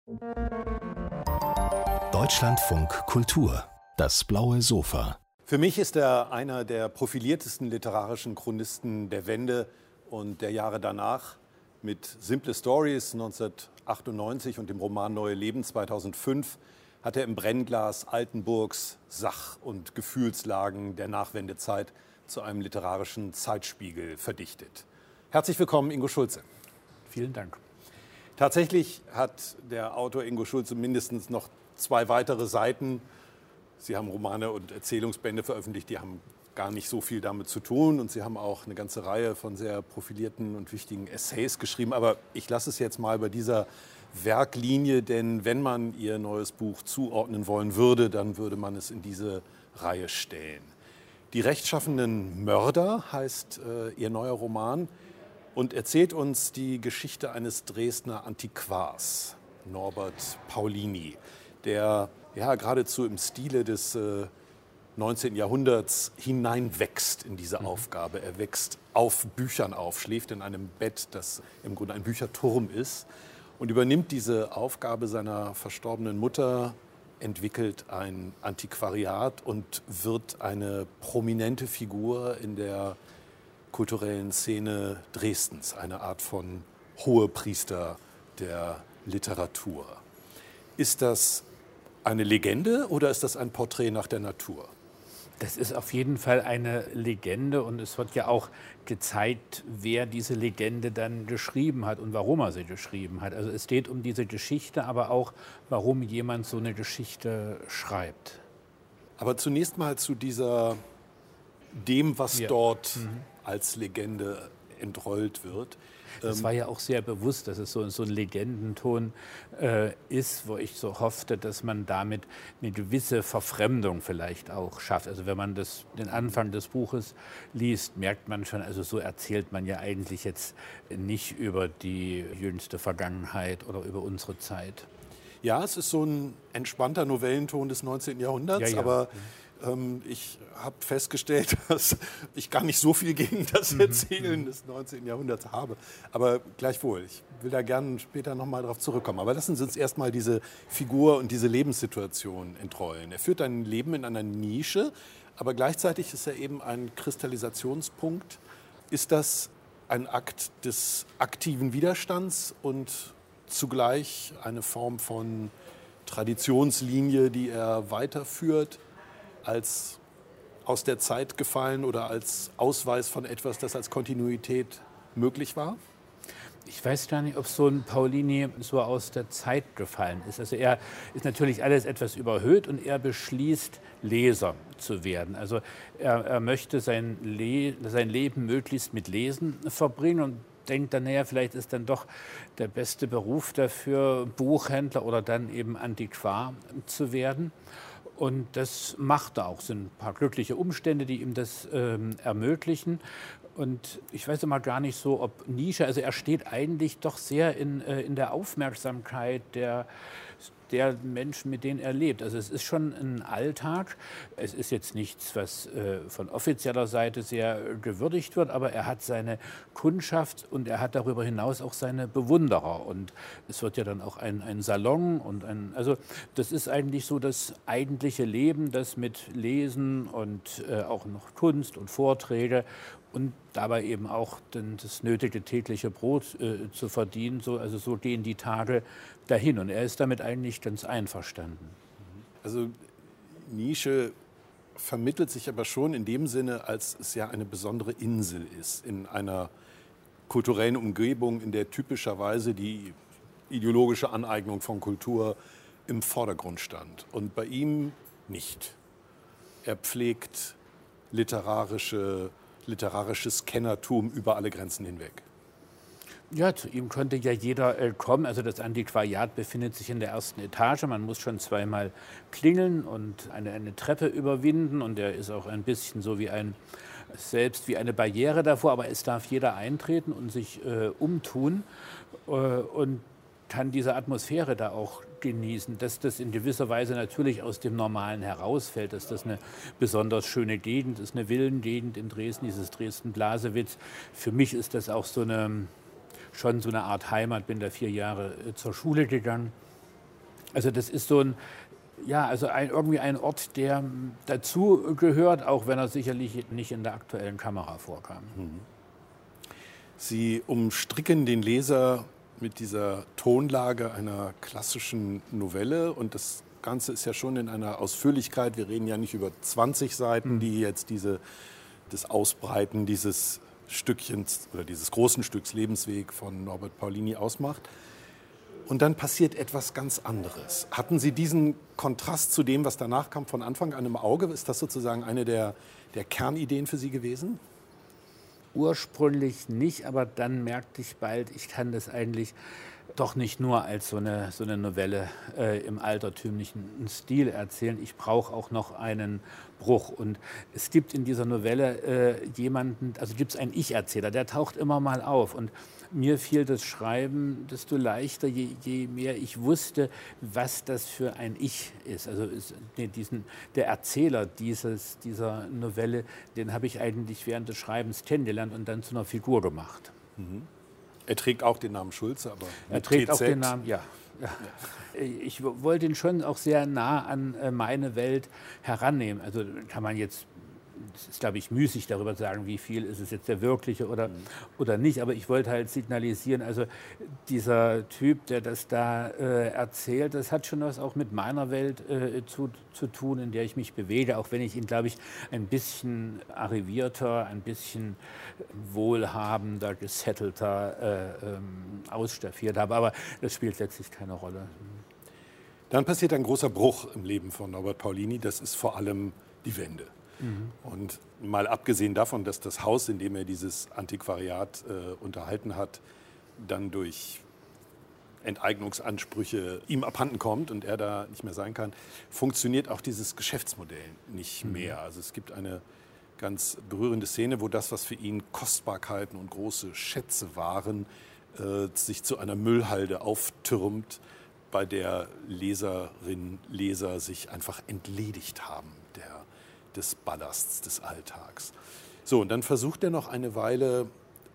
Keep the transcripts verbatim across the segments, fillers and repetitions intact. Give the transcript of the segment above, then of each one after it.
Deutschlandfunk Kultur, das blaue Sofa. Für mich ist er einer der profiliertesten literarischen Chronisten der Wende und der Jahre danach. Mit Simple Stories neunzehnhundertachtundneunzig und dem Roman Neue Leben zweitausendfünf hat er im Brennglas Altenburgs Sach- und Gefühlslagen der Nachwendezeit zu einem literarischen Zeitspiegel verdichtet. Herzlich willkommen, Ingo Schulze. Vielen Dank. Tatsächlich hat der Autor Ingo Schulze mindestens noch zwei weitere Seiten. Sie haben Romane und Erzählungsbände veröffentlicht, die haben gar nicht so viel damit zu tun. Und Sie haben auch eine ganze Reihe von sehr profilierten und wichtigen Essays geschrieben. Aber ich lasse es jetzt mal bei dieser Werklinie, denn wenn man Ihr neues Buch zuordnen wollen würde, dann würde man es in diese Reihe stellen. Die rechtschaffenen Mörder heißt äh, Ihr neuer Roman und erzählt uns die Geschichte eines Dresdner Antiquars, Norbert Paulini, der ja geradezu im Stile des äh, neunzehnten Jahrhunderts hineinwächst in diese mhm. Aufgabe. Er wächst auf Büchern auf, schläft in einem Bett, das im Grunde ein Bücherturm ist, und übernimmt diese Aufgabe seiner verstorbenen Mutter, entwickelt ein Antiquariat und wird eine prominente Figur in der kulturellen Szene Dresdens, eine Art von Hohepriester der Literatur. Ist das eine Legende oder ist das ein Porträt nach der Natur? Das ist auf jeden Fall eine Legende und es wird ja auch gezeigt, wer diese Legende dann geschrieben hat und warum er sie geschrieben hat. Also es geht um diese Geschichte, aber auch, warum jemand so eine Geschichte schreibt. Aber zunächst mal zu dieser, dem, was ja. dort mhm. als Legende entrollt wird. Das war ja auch sehr bewusst, dass es so, so ein Legendenton äh, ist, wo ich so hoffte, dass man damit eine gewisse Verfremdung vielleicht auch schafft. Also wenn man das, den Anfang des Buches liest, merkt man schon, also so erzählt man ja eigentlich jetzt nicht über die jüngste Vergangenheit oder über unsere Zeit. Ja, es ist so ein entspannter Novellenton des neunzehnten Jahrhunderts, ja, ja. aber ähm, ich habe festgestellt, dass ich gar nicht so viel gegen das Erzählen mhm. des neunzehnten Jahrhunderts habe. Aber gleichwohl, ich will da gerne später noch mal darauf zurückkommen. Aber lassen Sie uns erst mal diese Figur und diese Lebenssituation entrollen. Er führt ein Leben in einer Nische, aber gleichzeitig ist er eben ein Kristallisationspunkt. Ist das ein Akt des aktiven Widerstands und zugleich eine Form von Traditionslinie, die er weiterführt, als aus der Zeit gefallen oder als Ausweis von etwas, das als Kontinuität möglich war? Ich weiß gar nicht, ob so ein Paulini so aus der Zeit gefallen ist. Also er ist natürlich alles etwas überhöht und er beschließt, Leser zu werden. Also er, er möchte sein, Le- sein Leben möglichst mit Lesen verbringen und denkt dann, naja, vielleicht ist dann doch der beste Beruf dafür, Buchhändler oder dann eben Antiquar zu werden. Und das macht er auch. Es sind ein paar glückliche Umstände, die ihm das ähm, ermöglichen. Und ich weiß immer gar nicht so, ob Nische, also er steht eigentlich doch sehr in, äh, in der Aufmerksamkeit der, der Menschen, mit denen er lebt. Also es ist schon ein Alltag. Es ist jetzt nichts, was äh, von offizieller Seite sehr gewürdigt wird, aber er hat seine Kundschaft und er hat darüber hinaus auch seine Bewunderer. Und es wird ja dann auch ein, ein Salon und ein, also das ist eigentlich so das eigentliche Leben, das mit Lesen und äh, auch noch Kunst und Vorträge und dabei eben auch den, das nötige tägliche Brot äh, zu verdienen. So, also so gehen die Tage dahin. Und er ist damit eigentlich ganz einverstanden. Also Nische vermittelt sich aber schon in dem Sinne, als es ja eine besondere Insel ist, in einer kulturellen Umgebung, in der typischerweise die ideologische Aneignung von Kultur im Vordergrund stand. Und bei ihm nicht. Er pflegt literarische literarisches Kennertum über alle Grenzen hinweg. Ja, zu ihm könnte ja jeder äh, kommen. Also das Antiquariat befindet sich in der ersten Etage. Man muss schon zweimal klingeln und eine, eine Treppe überwinden. Und er ist auch ein bisschen so wie ein, selbst wie eine Barriere davor. Aber es darf jeder eintreten und sich äh, umtun äh, und kann diese Atmosphäre da auch genießen, dass das in gewisser Weise natürlich aus dem Normalen herausfällt, dass das eine besonders schöne Gegend ist, eine Villengegend in Dresden, dieses Dresden-Blasewitz. Für mich ist das auch so eine, schon so eine Art Heimat, bin da vier Jahre zur Schule gegangen Also das ist so ein, ja, also ein, irgendwie ein Ort, der dazu gehört, auch wenn er sicherlich nicht in der aktuellen Kamera vorkam. Mhm. Sie umstricken den Leser mit dieser Tonlage einer klassischen Novelle und das Ganze ist ja schon in einer Ausführlichkeit. Wir reden ja nicht über zwanzig Seiten, die jetzt diese, das Ausbreiten dieses Stückchens oder dieses großen Stücks Lebensweg von Norbert Paulini ausmacht. Und dann passiert etwas ganz anderes. Hatten Sie diesen Kontrast zu dem, was danach kam, von Anfang an im Auge? Ist das sozusagen eine der, der Kernideen für Sie gewesen? Ursprünglich nicht, aber dann merkte ich bald, ich kann das eigentlich doch nicht nur als so eine, so eine Novelle äh, im altertümlichen Stil erzählen. Ich brauche auch noch einen Bruch. Und es gibt in dieser Novelle äh, jemanden, also gibt es einen Ich-Erzähler, der taucht immer mal auf. Und mir fiel das Schreiben desto leichter, je, je mehr ich wusste, was das für ein Ich ist. Also ist, nee, diesen, der Erzähler dieses, dieser Novelle, den habe ich eigentlich während des Schreibens kennengelernt und dann zu einer Figur gemacht. Mhm. Er trägt auch den Namen Schulze, aber er trägt auch den Namen, ja. ja. Ich wollte ihn schon auch sehr nah an meine Welt herannehmen. Also kann man jetzt, es ist glaube ich müßig darüber zu sagen, wie viel ist es jetzt der wirkliche oder, mhm. oder nicht. Aber ich wollte halt signalisieren, also dieser Typ, der das da äh, erzählt, das hat schon was auch mit meiner Welt äh, zu, zu tun, in der ich mich bewege. Auch wenn ich ihn, glaube ich, ein bisschen arrivierter, ein bisschen wohlhabender, gesettelter äh, ähm, ausstaffiert habe. Aber das spielt letztlich keine Rolle. Dann passiert ein großer Bruch im Leben von Norbert Paulini. Das ist vor allem die Wende. Mhm. Und mal abgesehen davon, dass das Haus, in dem er dieses Antiquariat äh, unterhalten hat, dann durch Enteignungsansprüche ihm abhanden kommt und er da nicht mehr sein kann, funktioniert auch dieses Geschäftsmodell nicht mehr. Also es gibt eine ganz berührende Szene, wo das, was für ihn Kostbarkeiten und große Schätze waren, äh, sich zu einer Müllhalde auftürmt, bei der Leserinnen, Leser sich einfach entledigt haben der, des Ballasts des Alltags. So, und dann versucht er noch eine Weile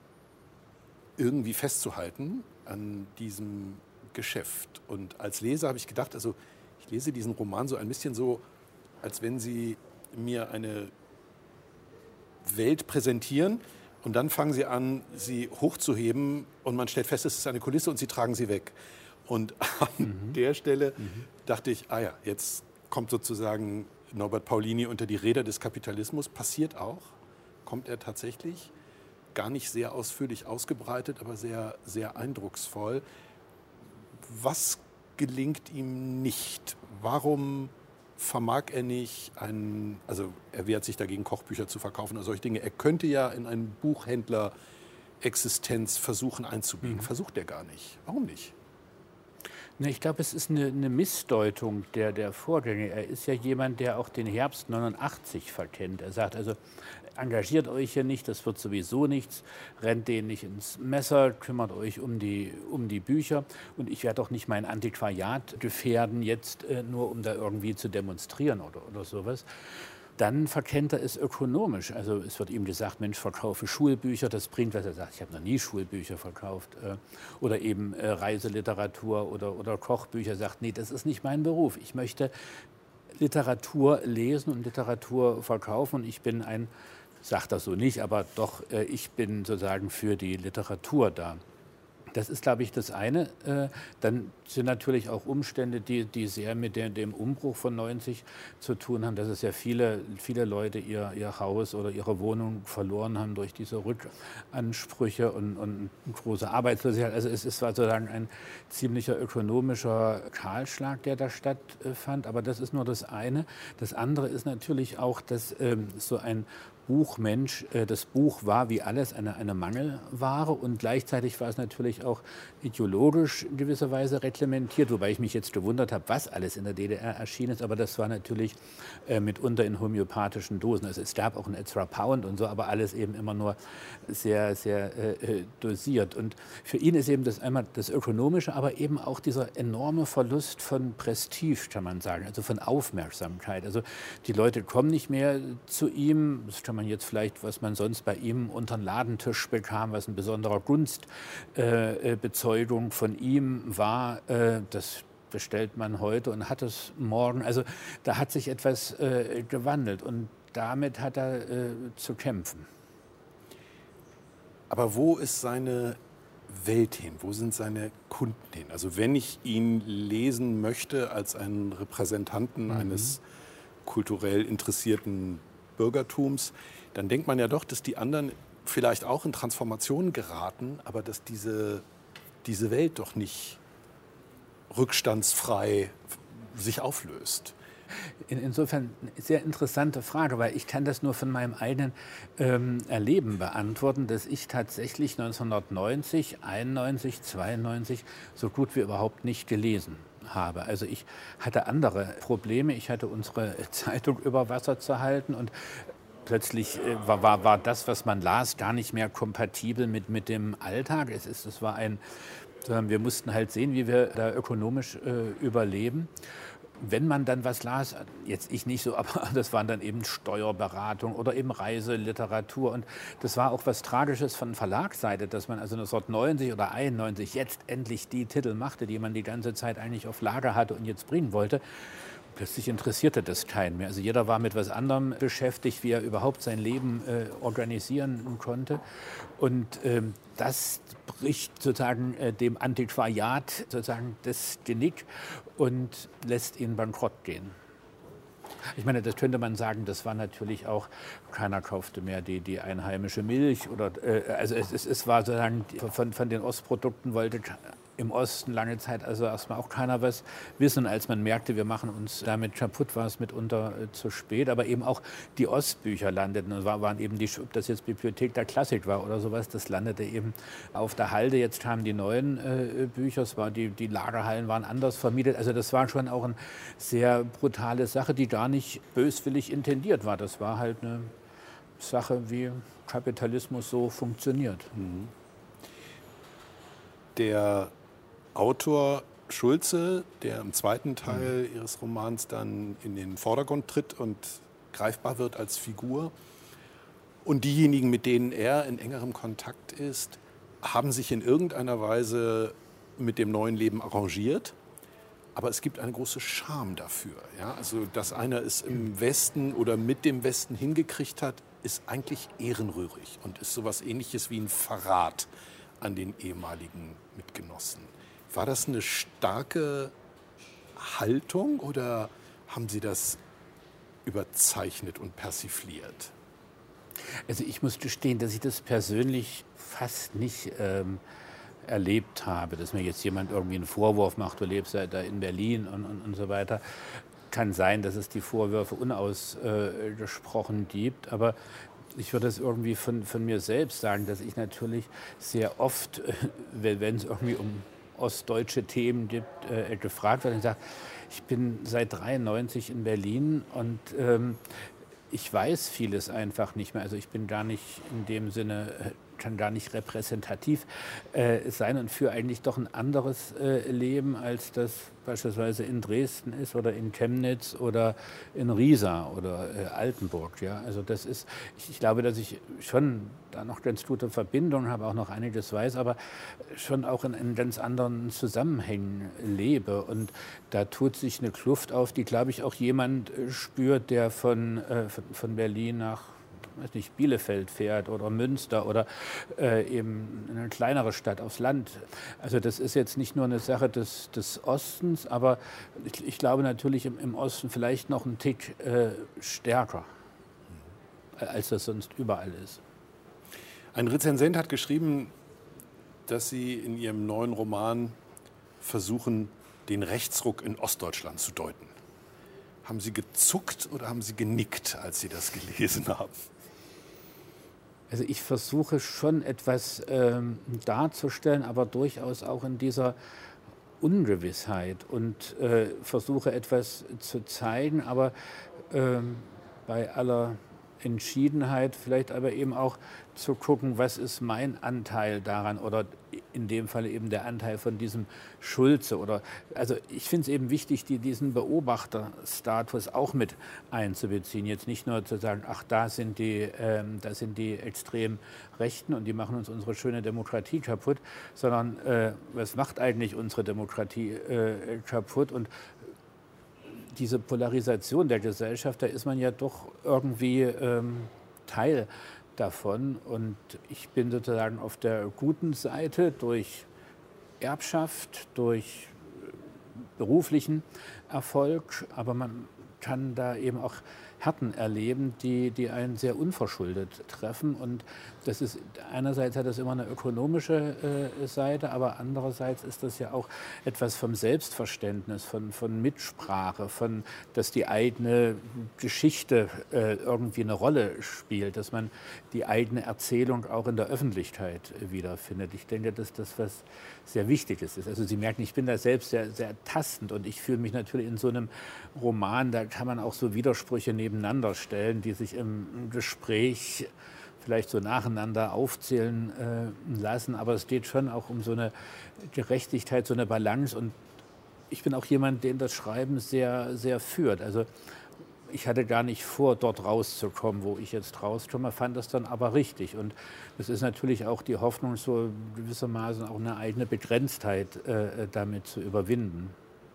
irgendwie festzuhalten an diesem Geschäft. Und als Leser habe ich gedacht, also ich lese diesen Roman so ein bisschen so, als wenn Sie mir eine Welt präsentieren und dann fangen Sie an, sie hochzuheben und man stellt fest, es ist eine Kulisse und Sie tragen sie weg. Und an mhm. der Stelle mhm. dachte ich, ah ja, jetzt kommt sozusagen Norbert Paulini unter die Räder des Kapitalismus. Passiert auch, kommt er tatsächlich, gar nicht sehr ausführlich ausgebreitet, aber sehr, sehr eindrucksvoll. Was gelingt ihm nicht? Warum vermag er nicht, einen, also er wehrt sich dagegen, Kochbücher zu verkaufen oder solche Dinge. Er könnte ja in einen Buchhändler-Existenz versuchen einzubiegen. Mhm. Versucht er gar nicht. Warum nicht? Ich glaube, es ist eine, eine Missdeutung der, der Vorgänge. Er ist ja jemand, der auch den Herbst neunundachtzig verkennt. Er sagt also, engagiert euch hier nicht, das wird sowieso nichts, rennt denen nicht ins Messer, kümmert euch um die, um die Bücher und ich werde doch nicht mein Antiquariat gefährden, jetzt äh, nur um da irgendwie zu demonstrieren oder, oder sowas. Dann verkennt er es ökonomisch. Also es wird ihm gesagt, Mensch, verkaufe Schulbücher, das bringt was. Er sagt, ich habe noch nie Schulbücher verkauft. Oder eben Reiseliteratur oder, oder Kochbücher. Er sagt, nee, das ist nicht mein Beruf. Ich möchte Literatur lesen und Literatur verkaufen. Und ich bin ein, sagt das so nicht, aber doch, ich bin sozusagen für die Literatur da. Das ist, glaube ich, das eine. Dann sind natürlich auch Umstände, die, die sehr mit der, dem Umbruch von neunzig zu tun haben, dass es ja viele, viele Leute ihr, ihr Haus oder ihre Wohnung verloren haben durch diese Rückansprüche und, und große Arbeitslosigkeit. Also es ist sozusagen ein ziemlicher ökonomischer Kahlschlag, der da stattfand. Aber das ist nur das eine. Das andere ist natürlich auch, dass ähm, so ein Buchmensch, das Buch war wie alles eine, eine Mangelware und gleichzeitig war es natürlich auch ideologisch in gewisser Weise reglementiert, wobei ich mich jetzt gewundert habe, was alles in der D D R erschienen ist, aber das war natürlich äh, mitunter in homöopathischen Dosen. Also es gab auch ein Ezra Pound und so, aber alles eben immer nur sehr, sehr äh, dosiert. Und für ihn ist eben das einmal das Ökonomische, aber eben auch dieser enorme Verlust von Prestige, kann man sagen, also von Aufmerksamkeit. Also die Leute kommen nicht mehr zu ihm, das kann man jetzt vielleicht, was man sonst bei ihm unter den Ladentisch bekam, was ein besonderer Gunstbezeugung äh, von ihm war, äh, das bestellt man heute und hat es morgen. Also da hat sich etwas äh, gewandelt und damit hat er äh, zu kämpfen. Aber wo ist seine Welt hin? Wo sind seine Kunden hin? Also wenn ich ihn lesen möchte als einen Repräsentanten mhm. eines kulturell interessierten Bürgertums, dann denkt man ja doch, dass die anderen vielleicht auch in Transformationen geraten, aber dass diese, diese Welt doch nicht rückstandsfrei sich auflöst. Insofern eine sehr interessante Frage, weil ich kann das nur von meinem eigenen ähm, Erleben beantworten, dass ich tatsächlich neunzehnhundertneunzig, einundneunzig, zweiundneunzig so gut wie überhaupt nicht gelesen habe. Also ich hatte andere Probleme. Ich hatte unsere Zeitung über Wasser zu halten und plötzlich äh, war, war, war das, was man las, gar nicht mehr kompatibel mit, mit dem Alltag. Es, ist, es war ein, wir mussten halt sehen, wie wir da ökonomisch äh, überleben. Wenn man dann was las, jetzt ich nicht so, aber das waren dann eben Steuerberatung oder eben Reiseliteratur. Und das war auch was Tragisches von Verlagsseite, dass man also neunzehnhundertneunzig oder einundneunzig jetzt endlich die Titel machte, die man die ganze Zeit eigentlich auf Lager hatte und jetzt bringen wollte. Plötzlich interessierte das keinen mehr. Also jeder war mit was anderem beschäftigt, wie er überhaupt sein Leben äh, organisieren konnte. Und ähm, das bricht sozusagen äh, dem Antiquariat sozusagen das Genick und lässt ihn bankrott gehen. Ich meine, das könnte man sagen, das war natürlich auch, keiner kaufte mehr die, die einheimische Milch. Oder, äh, also es, es, es war sozusagen, von, von den Ostprodukten wollte im Osten lange Zeit also erstmal auch keiner was wissen. Als man merkte, wir machen uns damit kaputt, war es mitunter äh, zu spät. Aber eben auch die Ostbücher landeten. Und war, waren eben die, ob das jetzt Bibliothek der Klassik war oder sowas, das landete eben auf der Halde. Jetzt kamen die neuen äh, Bücher, es war die, die Lagerhallen waren anders vermietet. Also das war schon auch eine sehr brutale Sache, die gar nicht böswillig intendiert war. Das war halt eine Sache, wie Kapitalismus so funktioniert. Mhm. Der Autor Schulze, der im zweiten Teil mhm. ihres Romans dann in den Vordergrund tritt und greifbar wird als Figur. Und diejenigen, mit denen er in engerem Kontakt ist, haben sich in irgendeiner Weise mit dem neuen Leben arrangiert. Aber es gibt eine große Scham dafür. Ja? Also, dass einer es im Westen oder mit dem Westen hingekriegt hat, ist eigentlich ehrenrührig und ist sowas Ähnliches wie ein Verrat an den ehemaligen Mitgenossen. War das eine starke Haltung oder haben Sie das überzeichnet und persifliert? Also ich muss gestehen, dass ich das persönlich fast nicht ähm, erlebt habe, dass mir jetzt jemand irgendwie einen Vorwurf macht, du lebst ja da in Berlin und, und, und so weiter. Kann sein, dass es die Vorwürfe unausgesprochen äh, gibt, aber ich würde es irgendwie von, von mir selbst sagen, dass ich natürlich sehr oft, äh, wenn es irgendwie um ostdeutsche Themen gibt, äh, gefragt werde. Ich sage, ich bin seit dreiundneunzig in Berlin und ähm, ich weiß vieles einfach nicht mehr. Also ich bin gar nicht in dem Sinne, kann gar nicht repräsentativ äh, sein und führe eigentlich doch ein anderes äh, Leben, als das beispielsweise in Dresden ist oder in Chemnitz oder in Riesa oder äh, Altenburg. Ja? Also das ist, ich, ich glaube, dass ich schon da noch ganz gute Verbindungen habe, auch noch einiges weiß, aber schon auch in, in ganz anderen Zusammenhängen lebe. Und da tut sich eine Kluft auf, die, glaube ich, auch jemand äh, spürt, der von, äh, von, von Berlin nach weiß nicht, Bielefeld fährt oder Münster oder äh, eben in eine kleinere Stadt aufs Land. Also das ist jetzt nicht nur eine Sache des, des Ostens, aber ich, ich glaube natürlich im, im Osten vielleicht noch einen Tick äh, stärker, als das sonst überall ist. Ein Rezensent hat geschrieben, dass Sie in Ihrem neuen Roman versuchen, den Rechtsruck in Ostdeutschland zu deuten. Haben Sie gezuckt oder haben Sie genickt, als Sie das gelesen haben? Also ich versuche schon etwas ähm, darzustellen, aber durchaus auch in dieser Ungewissheit und äh, versuche etwas zu zeigen, aber ähm, bei aller Entschiedenheit vielleicht aber eben auch zu gucken, was ist mein Anteil daran oder in dem Fall eben der Anteil von diesem Schulze. Oder, also ich finde es eben wichtig, die, diesen Beobachterstatus auch mit einzubeziehen. Jetzt nicht nur zu sagen, ach, da sind die, ähm, da sind die extrem Rechten und die machen uns unsere schöne Demokratie kaputt, sondern äh, was macht eigentlich unsere Demokratie äh, kaputt? Und diese Polarisation der Gesellschaft, da ist man ja doch irgendwie ähm, Teil davon. Und ich bin sozusagen auf der guten Seite durch Erbschaft, durch beruflichen Erfolg, aber man kann da eben auch Härten erleben, die, die einen sehr unverschuldet treffen. Und das ist, einerseits hat das immer eine ökonomische äh, Seite, aber andererseits ist das ja auch etwas vom Selbstverständnis, von, von Mitsprache, von, dass die eigene Geschichte äh, irgendwie eine Rolle spielt, dass man die eigene Erzählung auch in der Öffentlichkeit äh, wiederfindet. Ich denke, dass das was sehr Wichtiges ist. Also Sie merken, ich bin da selbst sehr, sehr tastend und ich fühle mich natürlich in so einem Roman, da kann man auch so Widersprüche nebeneinander stellen, die sich im Gespräch vielleicht so nacheinander aufzählen äh, lassen. Aber es geht schon auch um so eine Gerechtigkeit, so eine Balance. Und ich bin auch jemand, den das Schreiben sehr, sehr führt. Also ich hatte gar nicht vor, dort rauszukommen, wo ich jetzt rauskomme, fand das dann aber richtig. Und es ist natürlich auch die Hoffnung, so gewissermaßen auch eine eigene Begrenztheit äh, damit zu überwinden.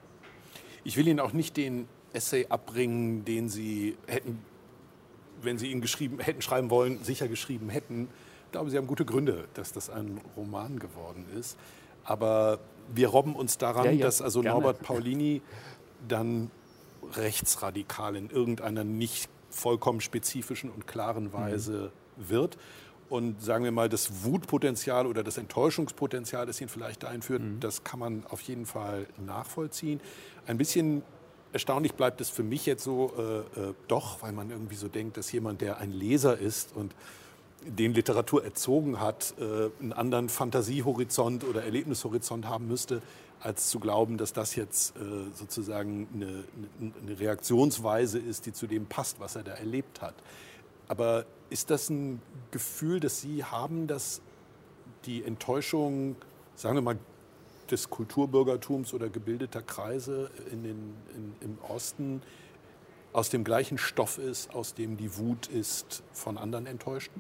Ich will Ihnen auch nicht den Essay abbringen, den Sie hätten, wenn Sie ihn geschrieben, hätten schreiben wollen, sicher geschrieben hätten. Ich glaube, Sie haben gute Gründe, dass das ein Roman geworden ist. Aber wir robben uns daran, ja, ja, dass also gerne. Norbert Paulini dann rechtsradikal in irgendeiner nicht vollkommen spezifischen und klaren Weise mhm. wird. Und sagen wir mal, das Wutpotenzial oder das Enttäuschungspotenzial, das ihn vielleicht dahin führt, mhm. das kann man auf jeden Fall nachvollziehen. Ein bisschen erstaunlich bleibt es für mich jetzt so äh, äh, doch, weil man irgendwie so denkt, dass jemand, der ein Leser ist und den Literatur erzogen hat, äh, einen anderen Fantasiehorizont oder Erlebnishorizont haben müsste, als zu glauben, dass das jetzt äh, sozusagen eine, eine Reaktionsweise ist, die zu dem passt, was er da erlebt hat. Aber ist das ein Gefühl, das Sie haben, dass die Enttäuschung, sagen wir mal, des Kulturbürgertums oder gebildeter Kreise in den, in, im Osten aus dem gleichen Stoff ist, aus dem die Wut ist von anderen Enttäuschten?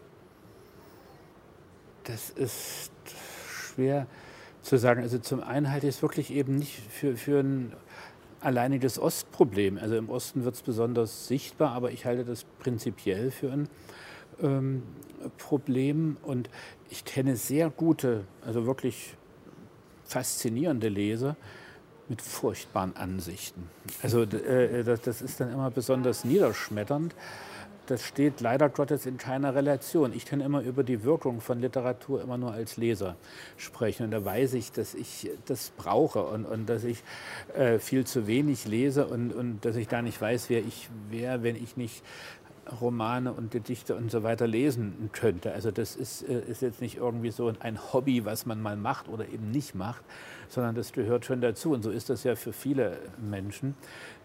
Das ist schwer zu sagen. Also zum einen halte ich es wirklich eben nicht für, für ein alleiniges Ostproblem. Also im Osten wird es besonders sichtbar, aber ich halte das prinzipiell für ein ähm, Problem. Und ich kenne sehr gute, also wirklich faszinierende Leser mit furchtbaren Ansichten. Also äh, das, das ist dann immer besonders niederschmetternd. Das steht leider Gottes in keiner Relation. Ich kann immer über die Wirkung von Literatur immer nur als Leser sprechen. Und da weiß ich, dass ich das brauche und, und dass ich äh, viel zu wenig lese und, und dass ich da nicht weiß, wer ich wäre, wenn ich nicht Romane und Gedichte und so weiter lesen könnte. Also das ist, ist jetzt nicht irgendwie so ein Hobby, was man mal macht oder eben nicht macht, sondern das gehört schon dazu. Und so ist das ja für viele Menschen.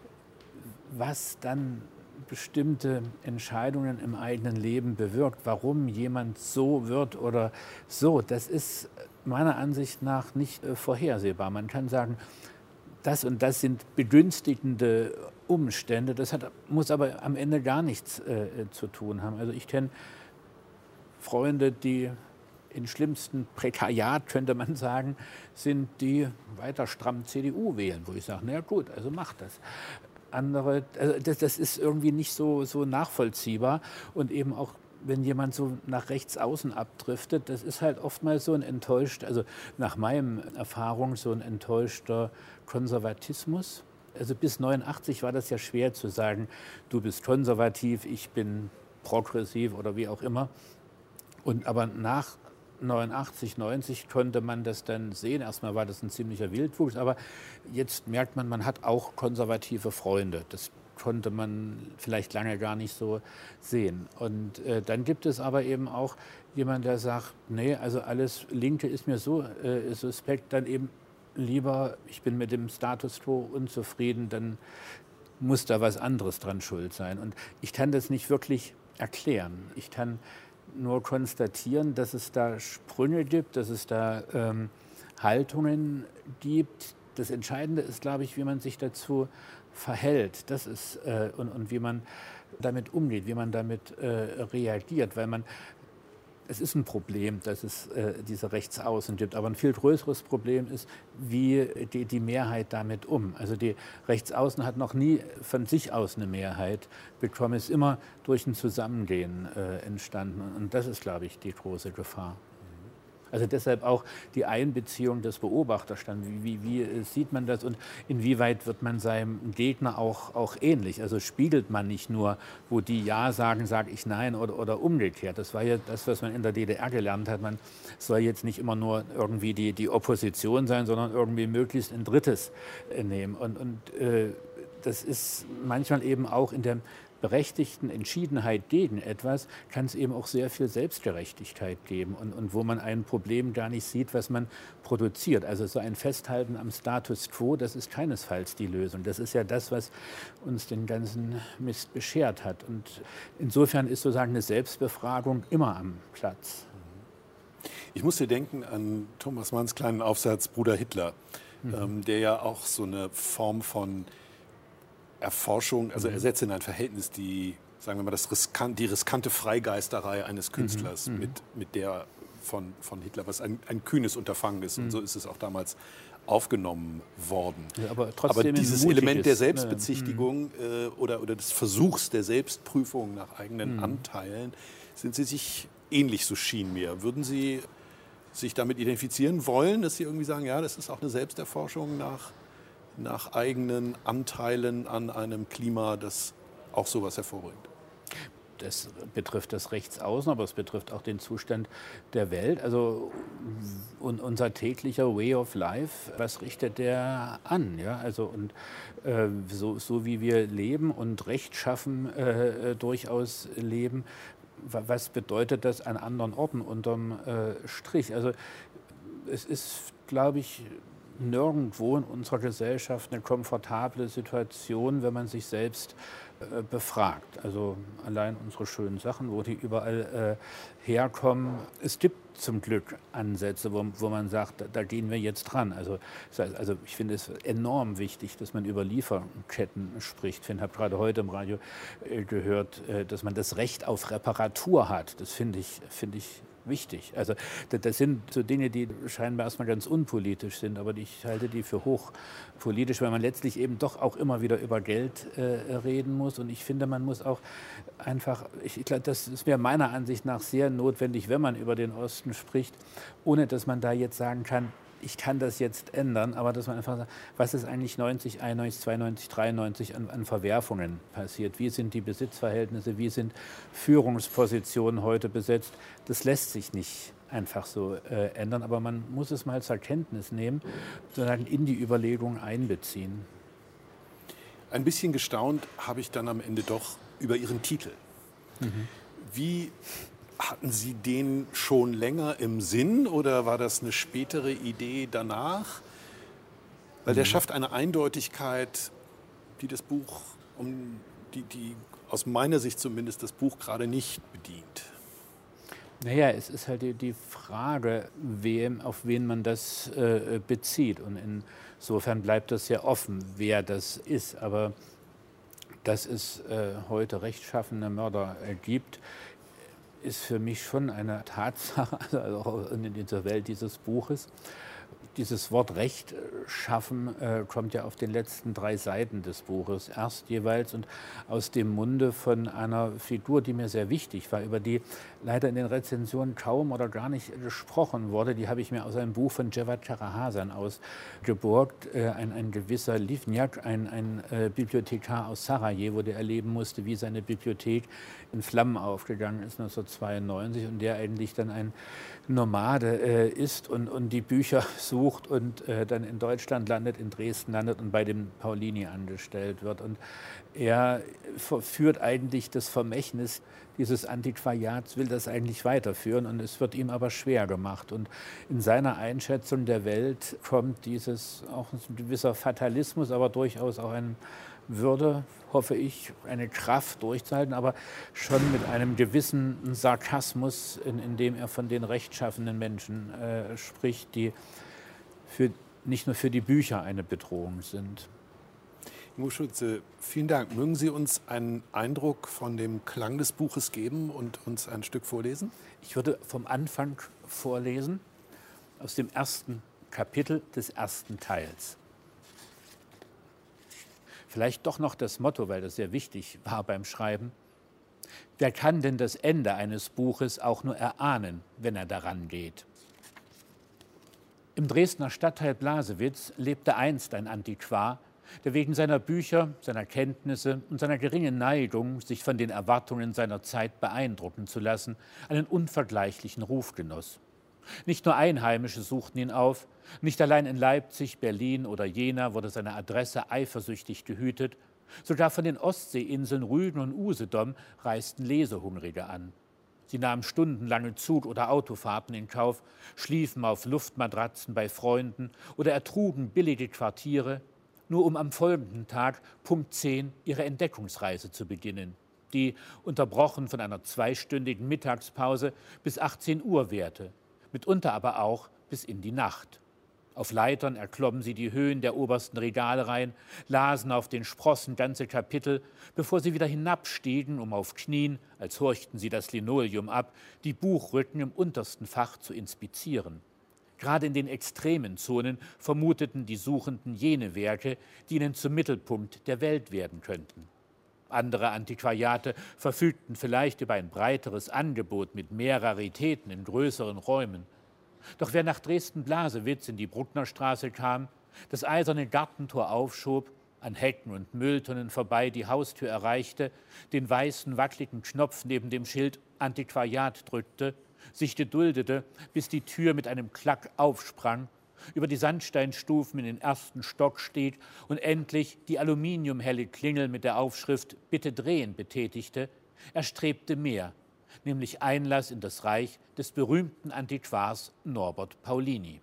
Was dann bestimmte Entscheidungen im eigenen Leben bewirkt, warum jemand so wird oder so, das ist meiner Ansicht nach nicht äh, vorhersehbar. Man kann sagen, das und das sind begünstigende Umstände, das hat, muss aber am Ende gar nichts äh, zu tun haben. Also ich kenne Freunde, die im schlimmsten Prekariat, könnte man sagen, sind, die weiter stramm C D U wählen, wo ich sage, na ja, gut, also macht das. Andere, also das, das ist irgendwie nicht so, so nachvollziehbar. Und eben auch, wenn jemand so nach rechts außen abdriftet, das ist halt oftmals so ein enttäuscht, also nach meinen Erfahrungen so ein enttäuschter Konservatismus. Also bis neunundachtzig war das ja schwer zu sagen, du bist konservativ, ich bin progressiv oder wie auch immer. Und aber nach neunundachtzig, neunzig konnte man das dann sehen. Erstmal war das ein ziemlicher Wildwuchs, aber jetzt merkt man, man hat auch konservative Freunde. Das konnte man vielleicht lange gar nicht so sehen. Und äh, dann gibt es aber eben auch jemanden, der sagt, nee, also alles Linke ist mir so äh, suspekt, dann eben lieber, ich bin mit dem Status quo unzufrieden, dann muss da was anderes dran schuld sein. Und ich kann das nicht wirklich erklären. Ich kann nur konstatieren, dass es da Sprünge gibt, dass es da ähm, Haltungen gibt. Das Entscheidende ist, glaube ich, wie man sich dazu verhält. Das ist, äh, und, und wie man damit umgeht, wie man damit äh, reagiert, weil man es ist ein Problem, dass es äh, diese Rechtsaußen gibt, aber ein viel größeres Problem ist, wie geht die Mehrheit damit um. Also die Rechtsaußen hat noch nie von sich aus eine Mehrheit bekommen, ist immer durch ein Zusammengehen äh, entstanden und das ist, glaube ich, die große Gefahr. Also deshalb auch die Einbeziehung des Beobachterstands. Wie, wie, wie sieht man das und inwieweit wird man seinem Gegner auch, auch ähnlich? Also spiegelt man nicht nur, wo die Ja sagen, sage ich Nein oder, oder umgekehrt. Das war ja das, was man in der D D R gelernt hat. Man soll jetzt nicht immer nur irgendwie die, die Opposition sein, sondern irgendwie möglichst ein Drittes nehmen. Und, und äh, das ist manchmal eben auch in der berechtigten Entschiedenheit gegen etwas, kann es eben auch sehr viel Selbstgerechtigkeit geben und, und wo man ein Problem gar nicht sieht, was man produziert. Also so ein Festhalten am Status quo, das ist keinesfalls die Lösung. Das ist ja das, was uns den ganzen Mist beschert hat. Und insofern ist sozusagen eine Selbstbefragung immer am Platz. Ich musste denken an Thomas Manns kleinen Aufsatz Bruder Hitler, mhm. ähm, der ja auch so eine Form von Erforschung, also er setzt in ein Verhältnis die, sagen wir mal, das riskant, die riskante Freigeisterei eines Künstlers mhm. mit, mit der von, von Hitler, was ein, ein kühnes Unterfangen ist. Mhm. Und so ist es auch damals aufgenommen worden. Ja, aber, trotzdem aber dieses Element der ne? Selbstbezichtigung äh, oder, oder des Versuchs der Selbstprüfung nach eigenen mhm. Anteilen, sind Sie sich ähnlich, so schien mir. Würden Sie sich damit identifizieren wollen, dass Sie irgendwie sagen, ja, das ist auch eine Selbsterforschung nach nach eigenen Anteilen an einem Klima, das auch sowas hervorbringt? Das betrifft das Rechtsaußen, aber es betrifft auch den Zustand der Welt. Also und unser täglicher Way of Life, was richtet der an? Ja? Also, und äh, so, so wie wir leben und Recht schaffen, äh, durchaus leben, was bedeutet das an anderen Orten unterm äh, Strich? Also es ist, glaube ich, nirgendwo in unserer Gesellschaft eine komfortable Situation, wenn man sich selbst äh, befragt. Also allein unsere schönen Sachen, wo die überall äh, herkommen. Es gibt zum Glück Ansätze, wo, wo man sagt, da, da gehen wir jetzt dran. Also, also ich finde es enorm wichtig, dass man über Lieferketten spricht. Ich habe gerade heute im Radio äh, gehört, äh, dass man das Recht auf Reparatur hat. Das finde ich, finde ich wichtig. Also das sind so Dinge, die scheinbar erstmal ganz unpolitisch sind, aber ich halte die für hochpolitisch, weil man letztlich eben doch auch immer wieder über Geld äh, reden muss. Und ich finde, man muss auch einfach, ich, ich glaube, das ist mir meiner Ansicht nach sehr notwendig, wenn man über den Osten spricht, ohne dass man da jetzt sagen kann, ich kann das jetzt ändern, aber dass man einfach sagt, was ist eigentlich neunzig, einundneunzig, zweiundneunzig, dreiundneunzig an, an Verwerfungen passiert? Wie sind die Besitzverhältnisse? Wie sind Führungspositionen heute besetzt? Das lässt sich nicht einfach so äh, ändern, aber man muss es mal zur Kenntnis nehmen, sozusagen in die Überlegungen einbeziehen. Ein bisschen gestaunt habe ich dann am Ende doch über Ihren Titel. Mhm. Wie hatten Sie den schon länger im Sinn oder war das eine spätere Idee danach? Weil der schafft eine Eindeutigkeit, die das Buch, um die, die aus meiner Sicht zumindest das Buch gerade nicht bedient. Naja, es ist halt die, die Frage, wem, auf wen man das äh, bezieht. Und insofern bleibt das ja offen, wer das ist. Aber dass es äh, heute rechtschaffene Mörder äh, gibt, ist für mich schon eine Tatsache, also auch in dieser Welt dieses Buches. Dieses Wort Recht schaffen äh, kommt ja auf den letzten drei Seiten des Buches erst jeweils und aus dem Munde von einer Figur, die mir sehr wichtig war, über die leider in den Rezensionen kaum oder gar nicht gesprochen wurde. Die habe ich mir aus einem Buch von Javad Karahasan ausgeborgt. Äh, ein, ein gewisser Livnjak, ein, ein äh, Bibliothekar aus Sarajevo, der erleben musste, wie seine Bibliothek in Flammen aufgegangen ist neunzehnhundertzweiundneunzig und der eigentlich dann ein Nomade äh, ist und, und die Bücher so sucht und äh, dann in Deutschland landet, in Dresden landet und bei dem Paulini angestellt wird. Und er führt eigentlich das Vermächtnis dieses Antiquariats, will das eigentlich weiterführen, und es wird ihm aber schwer gemacht. Und in seiner Einschätzung der Welt kommt dieses auch ein gewisser Fatalismus, aber durchaus auch eine Würde, hoffe ich, eine Kraft durchzuhalten, aber schon mit einem gewissen Sarkasmus, in, in dem er von den rechtschaffenen Menschen äh, spricht, die für, nicht nur für die Bücher eine Bedrohung sind. Ingo Schulze, vielen Dank. Mögen Sie uns einen Eindruck von dem Klang des Buches geben und uns ein Stück vorlesen? Ich würde vom Anfang vorlesen, aus dem ersten Kapitel des ersten Teils. Vielleicht doch noch das Motto, weil das sehr wichtig war beim Schreiben. Wer kann denn das Ende eines Buches auch nur erahnen, wenn er daran geht? Im Dresdner Stadtteil Blasewitz lebte einst ein Antiquar, der wegen seiner Bücher, seiner Kenntnisse und seiner geringen Neigung, sich von den Erwartungen seiner Zeit beeindrucken zu lassen, einen unvergleichlichen Ruf genoss. Nicht nur Einheimische suchten ihn auf, nicht allein in Leipzig, Berlin oder Jena wurde seine Adresse eifersüchtig gehütet, sogar von den Ostseeinseln Rügen und Usedom reisten Lesehungrige an. Sie nahmen stundenlange Zug- oder Autofahrten in Kauf, schliefen auf Luftmatratzen bei Freunden oder ertrugen billige Quartiere, nur um am folgenden Tag, Punkt zehn, ihre Entdeckungsreise zu beginnen, die, unterbrochen von einer zweistündigen Mittagspause, bis achtzehn Uhr währte, mitunter aber auch bis in die Nacht. Auf Leitern erklommen sie die Höhen der obersten Regalereihen, lasen auf den Sprossen ganze Kapitel, bevor sie wieder hinabstiegen, um auf Knien, als horchten sie das Linoleum ab, die Buchrücken im untersten Fach zu inspizieren. Gerade in den extremen Zonen vermuteten die Suchenden jene Werke, die ihnen zum Mittelpunkt der Welt werden könnten. Andere Antiquariate verfügten vielleicht über ein breiteres Angebot mit mehr Raritäten in größeren Räumen. Doch wer nach Dresden-Blasewitz in die Brucknerstraße kam, das eiserne Gartentor aufschob, an Hecken und Mülltonnen vorbei die Haustür erreichte, den weißen, wackeligen Knopf neben dem Schild Antiquariat drückte, sich geduldete, bis die Tür mit einem Klack aufsprang, über die Sandsteinstufen in den ersten Stock stieg und endlich die aluminiumhelle Klingel mit der Aufschrift »Bitte drehen« betätigte, erstrebte mehr, nämlich Einlass in das Reich des berühmten Antiquars Norbert Paulini.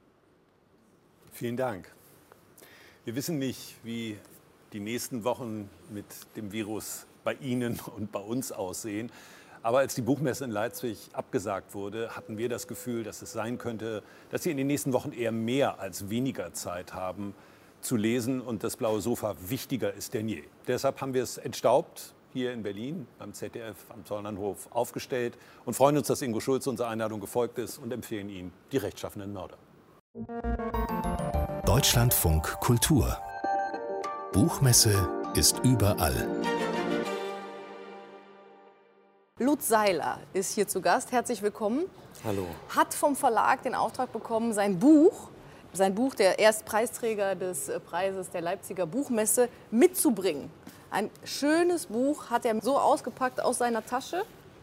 Vielen Dank. Wir wissen nicht, wie die nächsten Wochen mit dem Virus bei Ihnen und bei uns aussehen. Aber als die Buchmesse in Leipzig abgesagt wurde, hatten wir das Gefühl, dass es sein könnte, dass Sie in den nächsten Wochen eher mehr als weniger Zeit haben zu lesen und das blaue Sofa wichtiger ist denn je. Deshalb haben wir es entstaubt hier in Berlin beim Z D F am Zollernhof aufgestellt und freuen uns, dass Ingo Schulze unserer Einladung gefolgt ist und empfehlen Ihnen Die rechtschaffenen Mörder. Deutschlandfunk Kultur. Buchmesse ist überall. Lutz Seiler ist hier zu Gast. Herzlich willkommen. Hallo. Hat vom Verlag den Auftrag bekommen, sein Buch, sein Buch, der Erstpreisträger des Preises der Leipziger Buchmesse, mitzubringen. Ein schönes Buch hat er so ausgepackt aus seiner Tasche.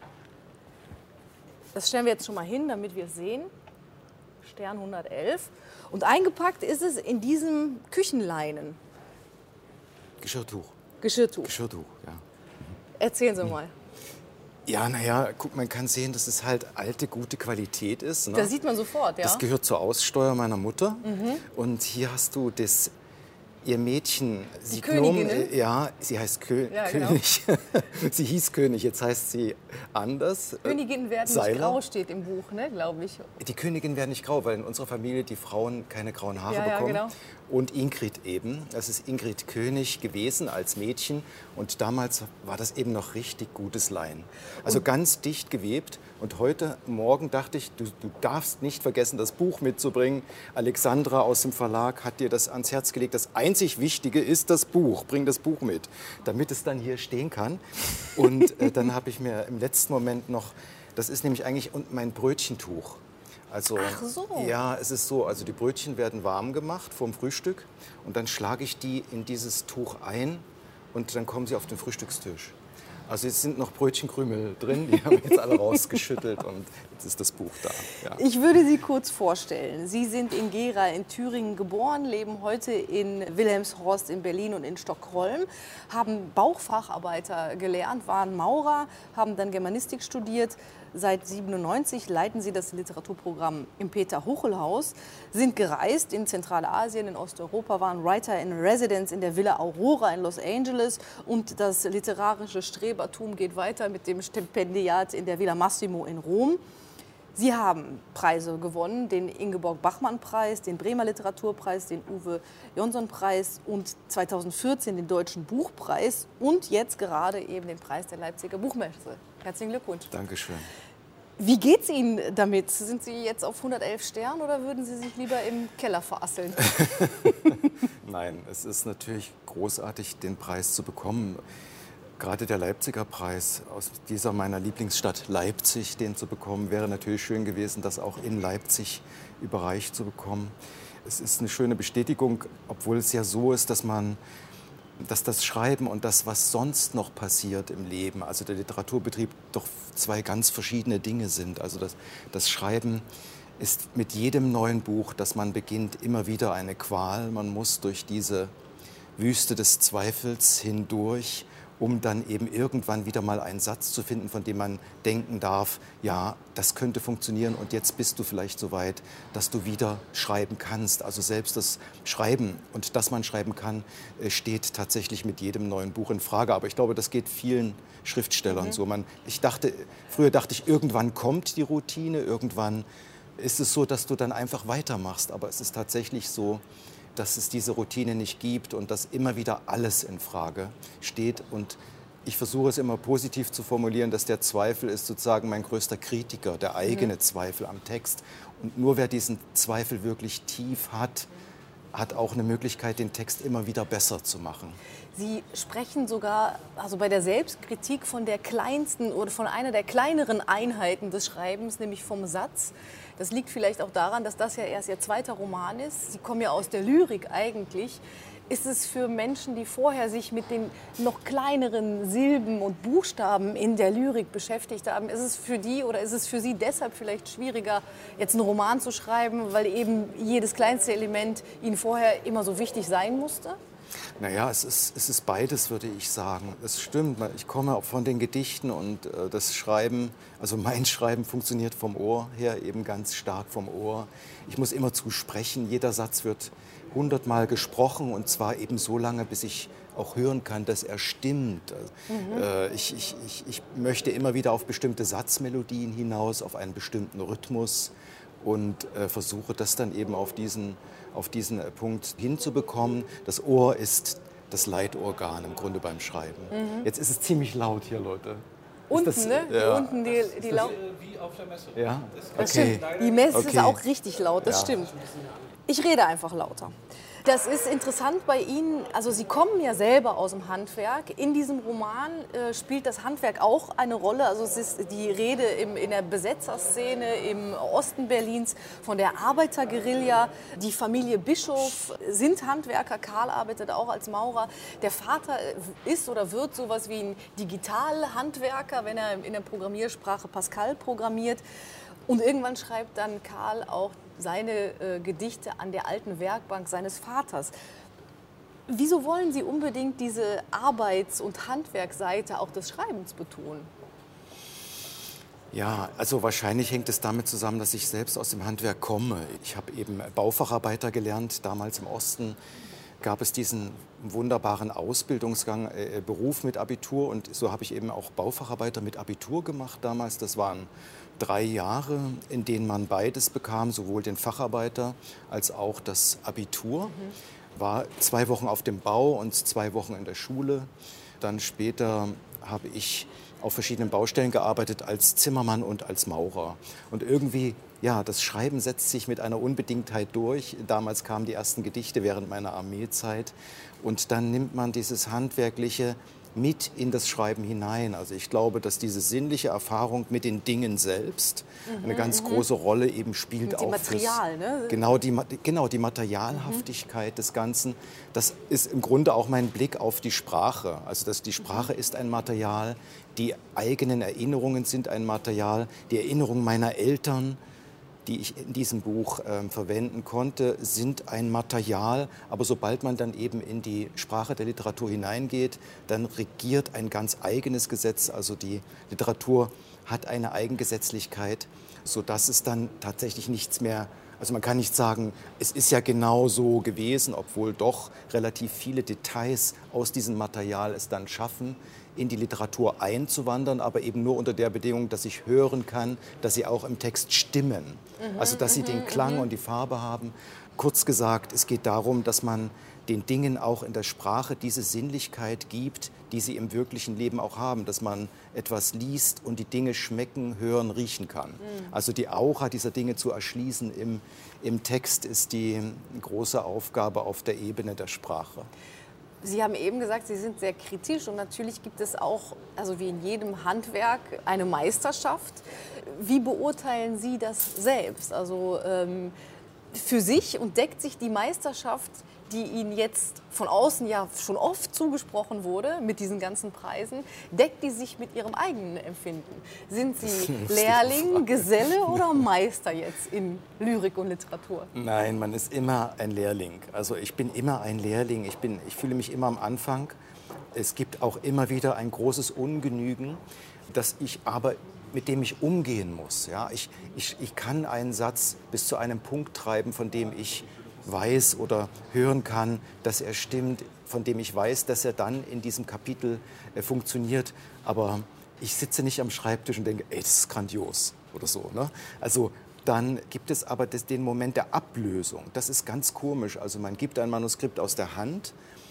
Das stellen wir jetzt schon mal hin, damit wir es sehen. Stern hundertelf. Und eingepackt ist es in diesem Küchenleinen. Geschirrtuch. Geschirrtuch. Geschirrtuch, ja. Erzählen Sie mal. Ja, naja, guck, man kann sehen, dass es halt alte, gute Qualität ist. Ne? Das sieht man sofort, ja. Das gehört zur Aussteuer meiner Mutter. Mhm. Und hier hast du das, ihr Mädchen, Die Signum, Königin? äh, ja, sie heißt Kö Ja, genau. König. Sie hieß König, jetzt heißt sie anders. Königinnen werden Seiler. nicht grau, steht im Buch, ne, glaube ich. Die Königin werden nicht grau, weil in unserer Familie die Frauen keine grauen Haare Ja, ja, bekommen. genau. Und Ingrid eben. Das ist Ingrid König gewesen als Mädchen. Und damals war das eben noch richtig gutes Lein. Also ganz dicht gewebt. Und heute Morgen dachte ich, du, du darfst nicht vergessen, das Buch mitzubringen. Alexandra aus dem Verlag hat dir das ans Herz gelegt. Das einzig Wichtige ist das Buch. Bring das Buch mit, damit es dann hier stehen kann. Und äh, dann habe ich mir im letzten Moment noch, das ist nämlich eigentlich mein Brötchentuch. Also, Ach so. Ja, es ist so, also die Brötchen werden warm gemacht vorm Frühstück und dann schlage ich die in dieses Tuch ein und dann kommen sie auf den Frühstückstisch. Also jetzt sind noch Brötchenkrümel drin, die haben jetzt alle rausgeschüttelt und jetzt ist das Buch da. Ja. Ich würde Sie kurz vorstellen. Sie sind in Gera in Thüringen geboren, leben heute in Wilhelmshorst in Berlin und in Stockholm, haben Baufacharbeiter gelernt, waren Maurer, haben dann Germanistik studiert. Seit siebenundneunzig leiten Sie das Literaturprogramm im Peter-Huchel-Haus, sind gereist in Zentralasien, in Osteuropa, waren Writer in Residence in der Villa Aurora in Los Angeles und das literarische Strebertum geht weiter mit dem Stipendiat in der Villa Massimo in Rom. Sie haben Preise gewonnen, den Ingeborg-Bachmann-Preis, den Bremer Literaturpreis, den Uwe-Jonsson-Preis und zweitausendvierzehn den Deutschen Buchpreis und jetzt gerade eben den Preis der Leipziger Buchmesse. Herzlichen Glückwunsch. Dankeschön. Wie geht es Ihnen damit? Sind Sie jetzt auf hundertelf Sternen oder würden Sie sich lieber im Keller verasseln? Nein, es ist natürlich großartig, den Preis zu bekommen. Gerade der Leipziger Preis aus dieser meiner Lieblingsstadt Leipzig, den zu bekommen, wäre natürlich schön gewesen, das auch in Leipzig überreicht zu bekommen. Es ist eine schöne Bestätigung, obwohl es ja so ist, dass man, dass das Schreiben und das, was sonst noch passiert im Leben, also der Literaturbetrieb, doch zwei ganz verschiedene Dinge sind. Also das, das Schreiben ist mit jedem neuen Buch, das man beginnt, immer wieder eine Qual. Man muss durch diese Wüste des Zweifels hindurch, um dann eben irgendwann wieder mal einen Satz zu finden, von dem man denken darf, ja, das könnte funktionieren und jetzt bist du vielleicht so weit, dass du wieder schreiben kannst. Also selbst das Schreiben und dass man schreiben kann, steht tatsächlich mit jedem neuen Buch in Frage. Aber ich glaube, das geht vielen Schriftstellern mhm. so. Man, ich dachte, früher dachte ich, irgendwann kommt die Routine, irgendwann ist es so, dass du dann einfach weitermachst. Aber es ist tatsächlich so, dass es diese Routine nicht gibt und dass immer wieder alles in Frage steht. Und ich versuche es immer positiv zu formulieren, dass der Zweifel ist sozusagen mein größter Kritiker, der eigene mhm. Zweifel am Text. Und nur wer diesen Zweifel wirklich tief hat, hat auch eine Möglichkeit, den Text immer wieder besser zu machen. Sie sprechen sogar also bei der Selbstkritik von der kleinsten oder von einer der kleineren Einheiten des Schreibens, nämlich vom Satz. Das liegt vielleicht auch daran, dass das ja erst Ihr zweiter Roman ist. Sie kommen ja aus der Lyrik eigentlich. Ist es für Menschen, die vorher sich mit den noch kleineren Silben und Buchstaben in der Lyrik beschäftigt haben, ist es für die oder ist es für Sie deshalb vielleicht schwieriger, jetzt einen Roman zu schreiben, weil eben jedes kleinste Element Ihnen vorher immer so wichtig sein musste? Naja, es ist, es ist beides, würde ich sagen. Es stimmt, ich komme auch von den Gedichten und äh, das Schreiben, also mein Schreiben funktioniert vom Ohr her eben ganz stark vom Ohr. Ich muss immer zu sprechen, jeder Satz wird hundertmal gesprochen und zwar eben so lange, bis ich auch hören kann, dass er stimmt. Mhm. Äh, ich, ich, ich, ich möchte immer wieder auf bestimmte Satzmelodien hinaus, auf einen bestimmten Rhythmus und äh, versuche das dann eben auf diesen auf diesen Punkt hinzubekommen. Das Ohr ist das Leitorgan im Grunde beim Schreiben. Mhm. Jetzt ist es ziemlich laut hier, Leute. Unten, das, ne? Ja. Unten die, die laut. Wie auf der Messe. Ja, Das okay. stimmt. Die Messe Okay. ist auch richtig laut, das Ja. stimmt. Ich rede einfach lauter. Das ist interessant bei Ihnen, also Sie kommen ja selber aus dem Handwerk. In diesem Roman äh, spielt das Handwerk auch eine Rolle. Also es ist die Rede im, in der Besetzerszene im Osten Berlins von der Arbeiterguerilla. Die Familie Bischof sind Handwerker, Karl arbeitet auch als Maurer. Der Vater ist oder wird sowas wie ein Digitalhandwerker, wenn er in der Programmiersprache Pascal programmiert. Und irgendwann schreibt dann Karl auch seine äh, Gedichte an der alten Werkbank seines Vaters. Wieso wollen Sie unbedingt diese Arbeits- und Handwerksseite auch des Schreibens betonen? Ja, also wahrscheinlich hängt es damit zusammen, dass ich selbst aus dem Handwerk komme. Ich habe eben Baufacharbeiter gelernt, damals im Osten gab es diesen wunderbaren Ausbildungsgang, äh, Beruf mit Abitur und so habe ich eben auch Baufacharbeiter mit Abitur gemacht damals. Das waren drei Jahre, in denen man beides bekam, sowohl den Facharbeiter als auch das Abitur. Mhm. War zwei Wochen auf dem Bau und zwei Wochen in der Schule. Dann später habe ich auf verschiedenen Baustellen gearbeitet als Zimmermann und als Maurer. Und irgendwie, ja, das Schreiben setzt sich mit einer Unbedingtheit durch. Damals kamen die ersten Gedichte während meiner Armeezeit. Und dann nimmt man dieses Handwerkliche mit in das Schreiben hinein. Also ich glaube, dass diese sinnliche Erfahrung mit den Dingen selbst mhm, eine ganz mhm. große Rolle eben spielt. Mit dem auch Material, fürs, ne? Genau die, genau, die Materialhaftigkeit mhm. des Ganzen. Das ist im Grunde auch mein Blick auf die Sprache. Also dass die Sprache mhm. ist ein Material, die eigenen Erinnerungen sind ein Material, die Erinnerungen meiner Eltern, die ich in diesem Buch äh, verwenden konnte, sind ein Material. Aber sobald man dann eben in die Sprache der Literatur hineingeht, dann regiert ein ganz eigenes Gesetz. Also die Literatur hat eine Eigengesetzlichkeit, sodass es dann tatsächlich nichts mehr, also man kann nicht sagen, es ist ja genau so gewesen, obwohl doch relativ viele Details aus diesem Material es dann schaffen, in die Literatur einzuwandern, aber eben nur unter der Bedingung, dass ich hören kann, dass sie auch im Text stimmen. Mhm, also dass sie den Klang mhm. und die Farbe haben. Kurz gesagt, es geht darum, dass man den Dingen auch in der Sprache diese Sinnlichkeit gibt, die sie im wirklichen Leben auch haben, dass man etwas liest und die Dinge schmecken, hören, riechen kann. Mhm. Also die Aura dieser Dinge zu erschließen im, im Text ist die große Aufgabe auf der Ebene der Sprache. Sie haben eben gesagt, Sie sind sehr kritisch und natürlich gibt es auch, also wie in jedem Handwerk, eine Meisterschaft. Wie beurteilen Sie das selbst? Also ähm, für sich, und deckt sich die Meisterschaft, die Ihnen jetzt von außen ja schon oft zugesprochen wurde, mit diesen ganzen Preisen, deckt die sich mit Ihrem eigenen Empfinden? Sind Sie Lehrling, Geselle oder Meister jetzt in Lyrik und Literatur? Nein, man ist immer ein Lehrling. Also ich bin immer ein Lehrling. Ich, bin, ich fühle mich immer am Anfang. Es gibt auch immer wieder ein großes Ungenügen, das ich aber mit dem ich umgehen muss. Ja, ich, ich, ich kann einen Satz bis zu einem Punkt treiben, von dem ich weiß oder hören kann, dass er stimmt, von dem ich weiß, dass er dann in diesem Kapitel äh, funktioniert. Aber ich sitze nicht am Schreibtisch und denke, ey, das ist grandios oder so. Ne? Also dann gibt es aber das, den Moment der Ablösung. Das ist ganz komisch. Also man gibt ein Manuskript aus der Hand,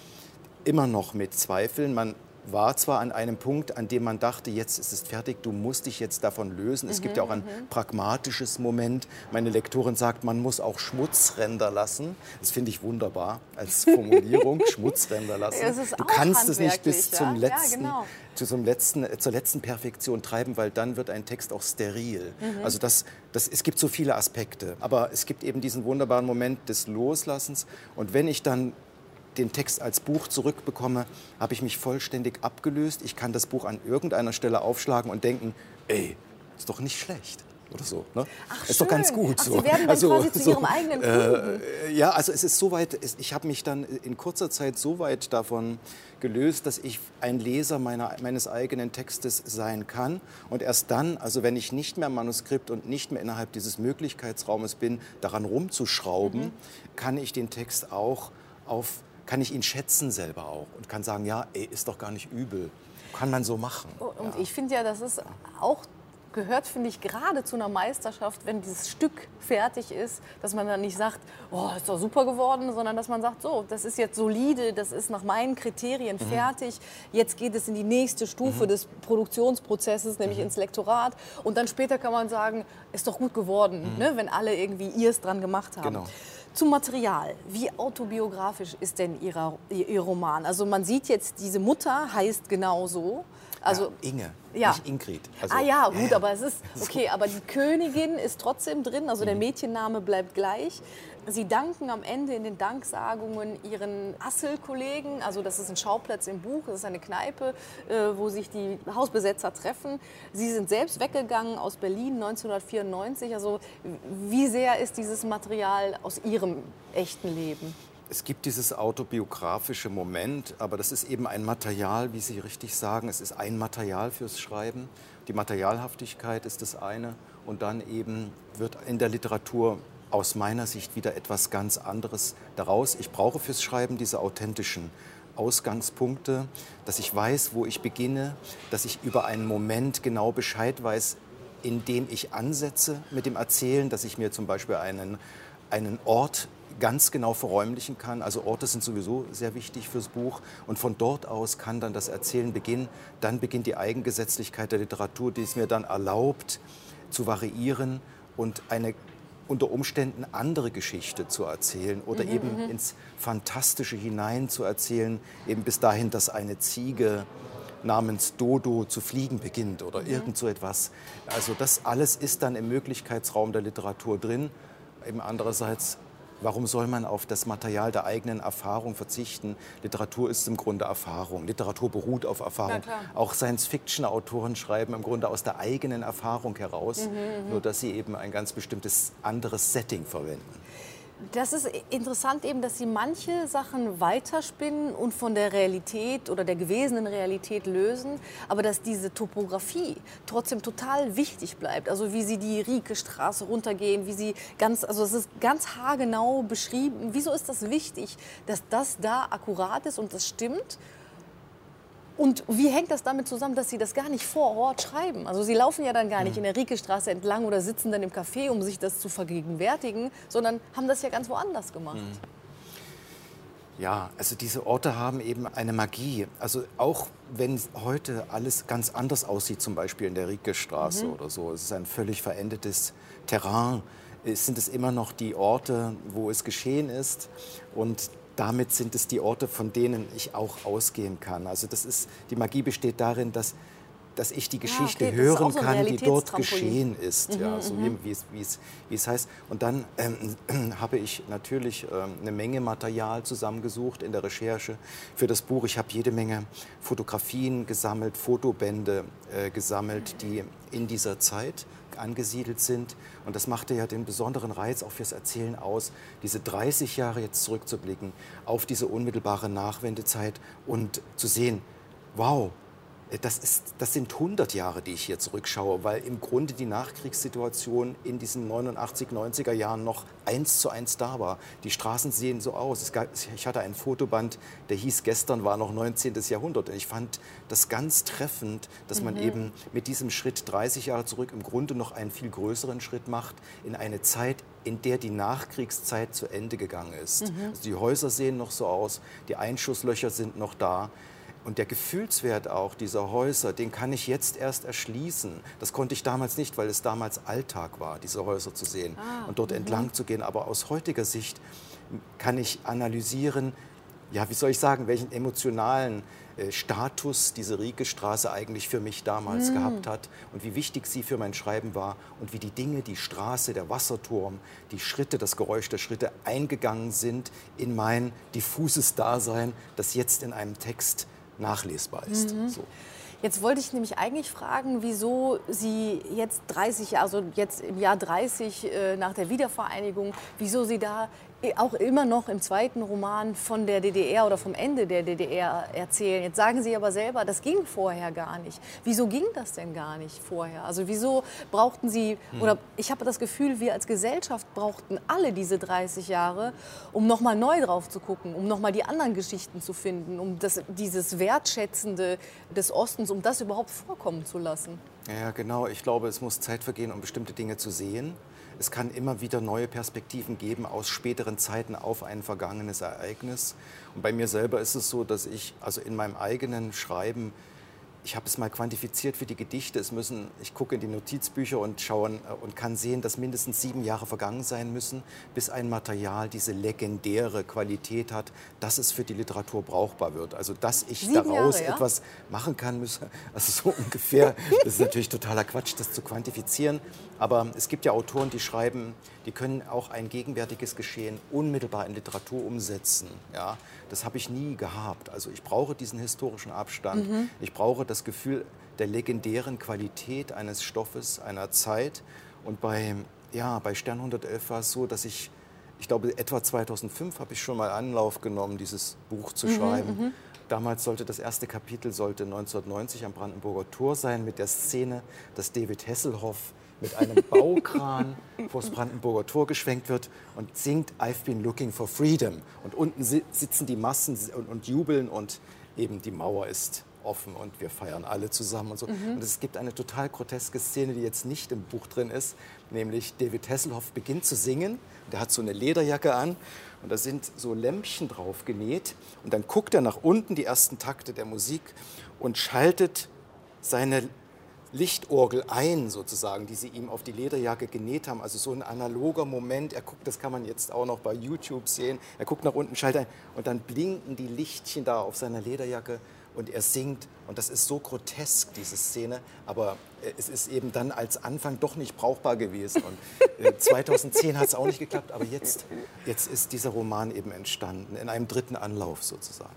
immer noch mit Zweifeln. Man war zwar an einem Punkt, an dem man dachte, jetzt ist es fertig, du musst dich jetzt davon lösen. Es mhm, gibt ja auch ein mhm. pragmatisches Moment. Meine Lektorin sagt, man muss auch Schmutzränder lassen. Das finde ich wunderbar als Formulierung, Schmutzränder lassen. Ja, du kannst es nicht bis ja? zum letzten, ja, genau. zu zum letzten, zur letzten Perfektion treiben, weil dann wird ein Text auch steril. Mhm. Also das, das, es gibt so viele Aspekte. Aber es gibt eben diesen wunderbaren Moment des Loslassens. Und wenn ich dann den Text als Buch zurückbekomme, habe ich mich vollständig abgelöst. Ich kann das Buch an irgendeiner Stelle aufschlagen und denken, ey, ist doch nicht schlecht oder so. Ne? Ach, ist schön. doch ganz gut. Ach, so. Sie werden dann also, quasi zu so, Ihrem eigenen Kunden. Äh, ja, also es ist soweit, ich habe mich dann in kurzer Zeit so weit davon gelöst, dass ich ein Leser meiner, meines eigenen Textes sein kann. Und erst dann, also wenn ich nicht mehr im Manuskript und nicht mehr innerhalb dieses Möglichkeitsraumes bin, daran rumzuschrauben, mhm. kann ich den Text auch auf kann ich ihn schätzen selber auch und kann sagen, ja, ey, ist doch gar nicht übel. Kann man so machen. Und ja. ich finde ja, das ist auch, gehört, finde ich, gerade zu einer Meisterschaft, wenn dieses Stück fertig ist, dass man dann nicht sagt, oh, ist doch super geworden, sondern dass man sagt, so, das ist jetzt solide, das ist nach meinen Kriterien mhm. fertig, jetzt geht es in die nächste Stufe mhm. des Produktionsprozesses, nämlich mhm. ins Lektorat. Und dann später kann man sagen, ist doch gut geworden, mhm. ne, wenn alle irgendwie ihrs dran gemacht haben. Genau. Zum Material. Wie autobiografisch ist denn Ihrer, Ihr Roman? Also man sieht jetzt, diese Mutter heißt genau so. Also, ja, Inge, ja. nicht Ingrid. Also, ah ja, gut, ja. aber es ist okay. Aber die Königin ist trotzdem drin, also der Mädchenname bleibt gleich. Sie danken am Ende in den Danksagungen Ihren Assel-Kollegen, also das ist ein Schauplatz im Buch, das ist eine Kneipe, äh, wo sich die Hausbesetzer treffen. Sie sind selbst weggegangen aus Berlin neunzehnhundertvierundneunzig. Also wie sehr ist dieses Material aus Ihrem echten Leben? Es gibt dieses autobiografische Moment, aber das ist eben ein Material, wie Sie richtig sagen. Es ist ein Material fürs Schreiben. Die Materialhaftigkeit ist das eine. Und dann eben wird in der Literatur aus meiner Sicht wieder etwas ganz anderes daraus. Ich brauche fürs Schreiben diese authentischen Ausgangspunkte, dass ich weiß, wo ich beginne, dass ich über einen Moment genau Bescheid weiß, in dem ich ansetze mit dem Erzählen, dass ich mir zum Beispiel einen, einen Ort ganz genau verräumlichen kann. Also Orte sind sowieso sehr wichtig fürs Buch. Und von dort aus kann dann das Erzählen beginnen. Dann beginnt die Eigengesetzlichkeit der Literatur, die es mir dann erlaubt, zu variieren und eine unter Umständen andere Geschichte zu erzählen oder mhm, eben ins Fantastische hinein zu erzählen. Eben bis dahin, dass eine Ziege namens Dodo zu fliegen beginnt oder mhm. irgend so etwas. Also das alles ist dann im Möglichkeitsraum der Literatur drin. Eben andererseits, warum soll man auf das Material der eigenen Erfahrung verzichten? Literatur ist im Grunde Erfahrung. Literatur beruht auf Erfahrung. Auch Science-Fiction-Autoren schreiben im Grunde aus der eigenen Erfahrung heraus, mhm, nur dass sie eben ein ganz bestimmtes anderes Setting verwenden. Das ist interessant eben, dass Sie manche Sachen weiterspinnen und von der Realität oder der gewesenen Realität lösen, aber dass diese Topografie trotzdem total wichtig bleibt. Also wie Sie die Riekestraße runtergehen, wie Sie ganz, also es ist ganz haargenau beschrieben. Wieso ist das wichtig, dass das da akkurat ist und das stimmt? Und wie hängt das damit zusammen, dass Sie das gar nicht vor Ort schreiben? Also Sie laufen ja dann gar nicht in der Riekestraße entlang oder sitzen dann im Café, um sich das zu vergegenwärtigen, sondern haben das ja ganz woanders gemacht. Ja, also diese Orte haben eben eine Magie. Also auch wenn heute alles ganz anders aussieht, zum Beispiel in der Riekestraße mhm. oder so, es ist ein völlig verändertes Terrain, sind es immer noch die Orte, wo es geschehen ist, und damit sind es die Orte, von denen ich auch ausgehen kann. Also das ist, die Magie besteht darin, dass, dass ich die Geschichte ja, okay, hören so kann, die dort geschehen ist. Mhm, ja, so wie, wie, es, wie, es, wie es heißt. Und dann ähm, habe ich natürlich ähm, eine Menge Material zusammengesucht in der Recherche für das Buch. Ich habe jede Menge Fotografien gesammelt, Fotobände äh, gesammelt, die in dieser Zeit angesiedelt sind. Und das machte ja den besonderen Reiz auch fürs Erzählen aus, diese dreißig Jahre jetzt zurückzublicken auf diese unmittelbare Nachwendezeit und zu sehen, wow, das, ist, das sind hundert Jahre, die ich hier zurückschaue, weil im Grunde die Nachkriegssituation in diesen neunundachtzig, neunziger Jahren noch eins zu eins da war. Die Straßen sehen so aus. Es gab, ich hatte einen Fotoband, der hieß Gestern war noch neunzehntes Jahrhundert. Und ich fand das ganz treffend, dass man mhm. eben mit diesem Schritt dreißig Jahre zurück im Grunde noch einen viel größeren Schritt macht in eine Zeit, in der die Nachkriegszeit zu Ende gegangen ist. Mhm. Also die Häuser sehen noch so aus, die Einschusslöcher sind noch da. Und der Gefühlswert auch dieser Häuser, den kann ich jetzt erst erschließen. Das konnte ich damals nicht, weil es damals Alltag war, diese Häuser zu sehen ah, und dort m-hmm. entlang zu gehen. Aber aus heutiger Sicht kann ich analysieren, ja, wie soll ich sagen, welchen emotionalen äh, Status diese Riekestraße eigentlich für mich damals mm. gehabt hat und wie wichtig sie für mein Schreiben war und wie die Dinge, die Straße, der Wasserturm, die Schritte, das Geräusch der Schritte eingegangen sind in mein diffuses Dasein, das jetzt in einem Text nachlesbar ist. Mhm. So. Jetzt wollte ich nämlich eigentlich fragen, wieso Sie jetzt dreißig Jahre, also jetzt im Jahr dreißig äh, nach der Wiedervereinigung, wieso Sie da auch immer noch im zweiten Roman von der D D R oder vom Ende der D D R erzählen. Jetzt sagen Sie aber selber, das ging vorher gar nicht. Wieso ging das denn gar nicht vorher? Also wieso brauchten Sie, hm. oder ich habe das Gefühl, wir als Gesellschaft brauchten alle diese dreißig Jahre, um noch mal neu drauf zu gucken, um noch mal die anderen Geschichten zu finden, um das, dieses Wertschätzende des Ostens, um das überhaupt vorkommen zu lassen. Ja, genau. Ich glaube, es muss Zeit vergehen, um bestimmte Dinge zu sehen. Es kann immer wieder neue Perspektiven geben aus späteren Zeiten auf ein vergangenes Ereignis. Und bei mir selber ist es so, dass ich also in meinem eigenen Schreiben, ich habe es mal quantifiziert für die Gedichte, es müssen, ich gucke in die Notizbücher und schaue und kann sehen, dass mindestens sieben Jahre vergangen sein müssen, bis ein Material diese legendäre Qualität hat, dass es für die Literatur brauchbar wird. Also dass ich sieben daraus Jahre, ja? etwas machen kann, müsse, also so ungefähr. Das ist natürlich totaler Quatsch, das zu quantifizieren. Aber es gibt ja Autoren, die schreiben, die können auch ein gegenwärtiges Geschehen unmittelbar in Literatur umsetzen. Ja? Das habe ich nie gehabt. Also ich brauche diesen historischen Abstand. Mhm. Ich brauche das Gefühl der legendären Qualität eines Stoffes, einer Zeit. Und bei, ja, bei Stern hundertelf war es so, dass ich, ich glaube, etwa zweitausendfünf habe ich schon mal Anlauf genommen, dieses Buch zu mhm, schreiben. Mhm. Damals sollte das erste Kapitel sollte neunzehnhundertneunzig am Brandenburger Tor sein, mit der Szene, dass David Hasselhoff mit einem Baukran vor das Brandenburger Tor geschwenkt wird und singt I've been looking for freedom. Und unten si- sitzen die Massen und, und jubeln und eben die Mauer ist offen und wir feiern alle zusammen und so. Mhm. Und es gibt eine total groteske Szene, die jetzt nicht im Buch drin ist, nämlich David Hasselhoff beginnt zu singen. Der hat so eine Lederjacke an und da sind so Lämpchen drauf genäht und dann guckt er nach unten, die ersten Takte der Musik, und schaltet seine Lichtorgel ein, sozusagen, die sie ihm auf die Lederjacke genäht haben. Also so ein analoger Moment. Er guckt, das kann man jetzt auch noch bei YouTube sehen. Er guckt nach unten, schaltet ein und dann blinken die Lichtchen da auf seiner Lederjacke und er singt. Und das ist so grotesk, diese Szene. Aber es ist eben dann als Anfang doch nicht brauchbar gewesen. Und äh, zweitausendzehn hat es auch nicht geklappt. Aber jetzt, jetzt ist dieser Roman eben entstanden, in einem dritten Anlauf sozusagen.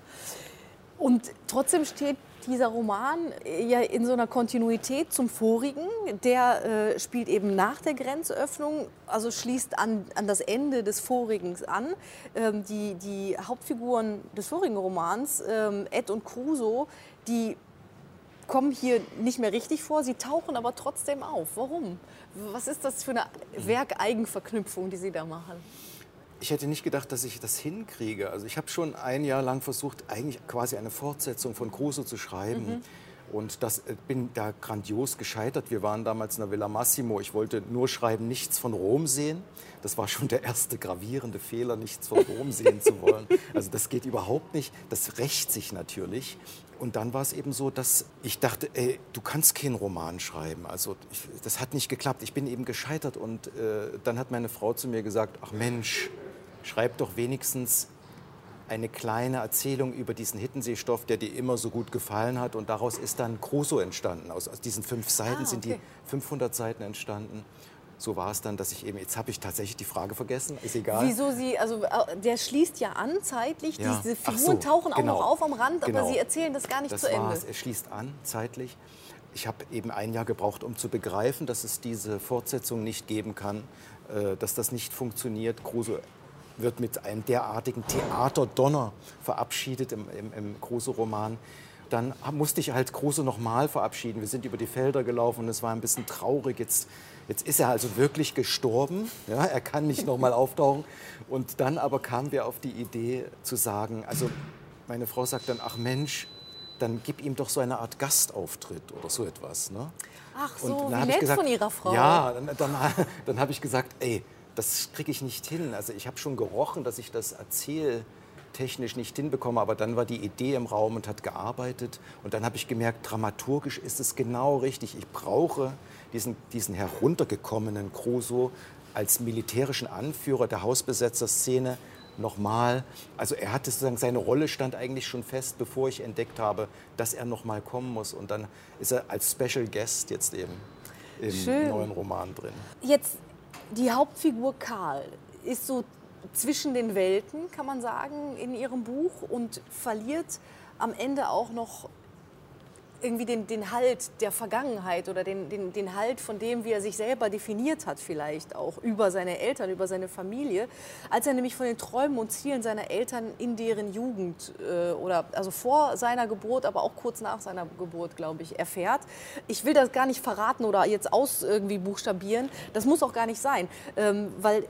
Und trotzdem steht dieser Roman ja in so einer Kontinuität zum vorigen. Der äh, spielt eben nach der Grenzöffnung, also schließt an, an das Ende des vorigen an. Ähm, die, die Hauptfiguren des vorigen Romans, ähm, Ed und Crusoe, die kommen hier nicht mehr richtig vor, sie tauchen aber trotzdem auf. Warum? Was ist das für eine Werkeigenverknüpfung, die Sie da machen? Ich hätte nicht gedacht, dass ich das hinkriege. Also ich habe schon ein Jahr lang versucht, eigentlich quasi eine Fortsetzung von Crusoe zu schreiben. Mhm. Und das äh, bin da grandios gescheitert. Wir waren damals in der Villa Massimo. Ich wollte nur schreiben, nichts von Rom sehen. Das war schon der erste gravierende Fehler, nichts von Rom sehen zu wollen. Also das geht überhaupt nicht. Das rächt sich natürlich. Und dann war es eben so, dass ich dachte, ey, du kannst keinen Roman schreiben. Also ich, das hat nicht geklappt. Ich bin eben gescheitert. Und äh, dann hat meine Frau zu mir gesagt, ach Mensch, schreib doch wenigstens eine kleine Erzählung über diesen Hiddensee-Stoff, der dir immer so gut gefallen hat. Und daraus ist dann Crusoe entstanden. Aus, aus diesen fünf Seiten ah, okay. sind die fünfhundert Seiten entstanden. So war es dann, dass ich eben, jetzt habe ich tatsächlich die Frage vergessen, ist egal. Wieso Sie, also der schließt ja an zeitlich, ja. diese Figuren so, tauchen genau. auch noch auf am Rand, genau. aber Sie erzählen das gar nicht das zu Ende. War's. Er schließt an zeitlich. Ich habe eben ein Jahr gebraucht, um zu begreifen, dass es diese Fortsetzung nicht geben kann, äh, dass das nicht funktioniert. Crusoe wird mit einem derartigen Theaterdonner verabschiedet im, im, im Crusoe-Roman. Dann musste ich halt Crusoe noch mal verabschieden. Wir sind über die Felder gelaufen und es war ein bisschen traurig. Jetzt, jetzt ist er also wirklich gestorben. Ja, er kann nicht noch mal auftauchen. Und dann aber kamen wir auf die Idee zu sagen, also meine Frau sagt dann, ach Mensch, dann gib ihm doch so eine Art Gastauftritt oder so etwas. Ne? Ach so, wie nett von Ihrer Frau. Ja, dann, dann, dann habe ich gesagt, ey, das kriege ich nicht hin. Also ich habe schon gerochen, dass ich das erzähltechnisch nicht hinbekomme, aber dann war die Idee im Raum und hat gearbeitet. Und dann habe ich gemerkt, dramaturgisch ist es genau richtig. Ich brauche diesen, diesen heruntergekommenen Crusoe als militärischen Anführer der Hausbesetzerszene nochmal. Also er hatte sozusagen, seine Rolle stand eigentlich schon fest, bevor ich entdeckt habe, dass er nochmal kommen muss. Und dann ist er als Special Guest jetzt eben im Schön. neuen Roman drin. Jetzt die Hauptfigur Karl ist so zwischen den Welten, kann man sagen, in ihrem Buch und verliert am Ende auch noch irgendwie den, den Halt der Vergangenheit oder den, den, den Halt von dem, wie er sich selber definiert hat vielleicht auch über seine Eltern, über seine Familie, als er nämlich von den Träumen und Zielen seiner Eltern in deren Jugend äh, oder also vor seiner Geburt, aber auch kurz nach seiner Geburt, glaube ich, erfährt. Ich will das gar nicht verraten oder jetzt aus irgendwie buchstabieren, das muss auch gar nicht sein, ähm, weil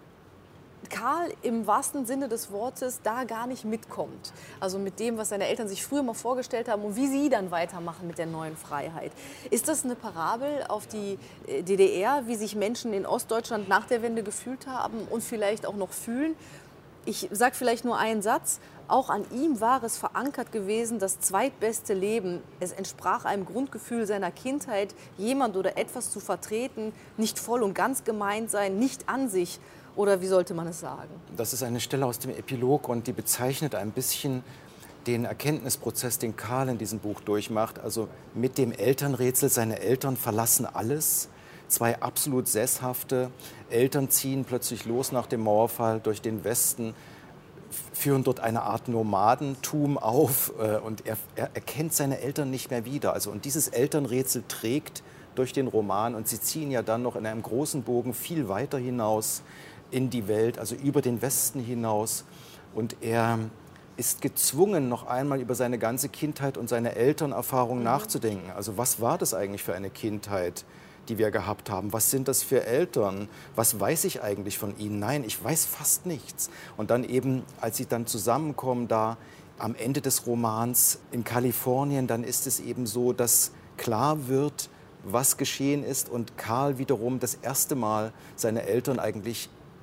Karl im wahrsten Sinne des Wortes da gar nicht mitkommt. Also mit dem, was seine Eltern sich früher mal vorgestellt haben und wie sie dann weitermachen mit der neuen Freiheit. Ist das eine Parabel auf die D D R, wie sich Menschen in Ostdeutschland nach der Wende gefühlt haben und vielleicht auch noch fühlen? Ich sage vielleicht nur einen Satz. Auch an ihm war es verankert gewesen, das zweitbeste Leben. Es entsprach einem Grundgefühl seiner Kindheit, jemand oder etwas zu vertreten, nicht voll und ganz gemeint sein, nicht an sich. Oder wie sollte man es sagen? Das ist eine Stelle aus dem Epilog und die bezeichnet ein bisschen den Erkenntnisprozess, den Karl in diesem Buch durchmacht. Also mit dem Elternrätsel, seine Eltern verlassen alles. Zwei absolut sesshafte Eltern ziehen plötzlich los nach dem Mauerfall durch den Westen, führen dort eine Art Nomadentum auf und er, er erkennt seine Eltern nicht mehr wieder. Also, und dieses Elternrätsel trägt durch den Roman und sie ziehen ja dann noch in einem großen Bogen viel weiter hinaus in die Welt, also über den Westen hinaus. Und er ist gezwungen, noch einmal über seine ganze Kindheit und seine Elternerfahrung mhm. nachzudenken. Also was war das eigentlich für eine Kindheit, die wir gehabt haben? Was sind das für Eltern? Was weiß ich eigentlich von ihnen? Nein, ich weiß fast nichts. Und dann eben, als sie dann zusammenkommen, da am Ende des Romans in Kalifornien, dann ist es eben so, dass klar wird, was geschehen ist und Karl wiederum das erste Mal seine Eltern eigentlich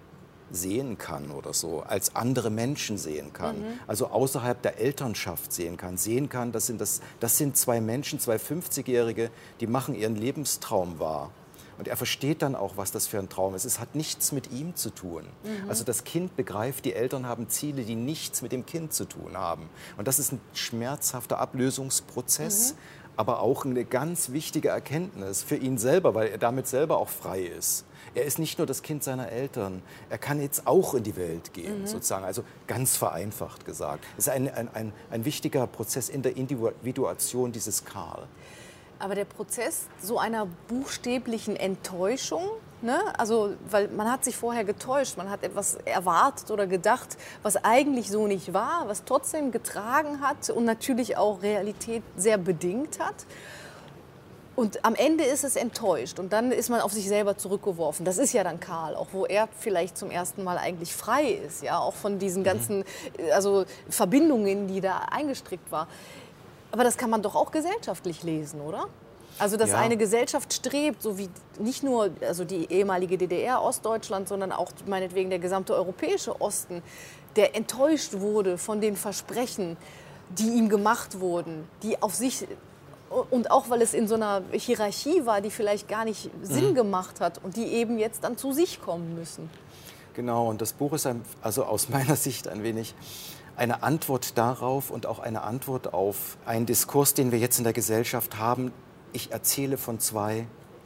sehen kann oder so, als andere Menschen sehen kann, mhm. also außerhalb der Elternschaft sehen kann, sehen kann, das sind, das, das sind zwei Menschen, zwei fünfzigjährige, die machen ihren Lebenstraum wahr. Und er versteht dann auch, was das für ein Traum ist. Es hat nichts mit ihm zu tun. Mhm. Also das Kind begreift, die Eltern haben Ziele, die nichts mit dem Kind zu tun haben. Und das ist ein schmerzhafter Ablösungsprozess, mhm. aber auch eine ganz wichtige Erkenntnis für ihn selber, weil er damit selber auch frei ist. Er ist nicht nur das Kind seiner Eltern, er kann jetzt auch in die Welt gehen, mhm. sozusagen, also ganz vereinfacht gesagt. Es ist ein, ein, ein, ein wichtiger Prozess in der Individuation dieses Karl. Aber der Prozess so einer buchstäblichen Enttäuschung, ne? Also, weil man hat sich vorher getäuscht, man hat etwas erwartet oder gedacht, was eigentlich so nicht war, was trotzdem getragen hat und natürlich auch Realität sehr bedingt hat. Und am Ende ist es enttäuscht und dann ist man auf sich selber zurückgeworfen. Das ist ja dann Karl, auch wo er vielleicht zum ersten Mal eigentlich frei ist, ja, auch von diesen ganzen also Verbindungen, die da eingestrickt war. Aber das kann man doch auch gesellschaftlich lesen, oder? Also dass ja. eine Gesellschaft strebt, so wie nicht nur also die ehemalige D D R, Ostdeutschland, sondern auch meinetwegen der gesamte europäische Osten, der enttäuscht wurde von den Versprechen, die ihm gemacht wurden, die auf sich und auch weil es in so einer Hierarchie war, die vielleicht gar nicht Sinn mhm. gemacht hat und die eben jetzt dann zu sich kommen müssen. Genau, und das Buch ist ein, also aus meiner Sicht ein wenig eine Antwort darauf und auch eine Antwort auf einen Diskurs, den wir jetzt in der Gesellschaft haben. Ich erzähle von zwei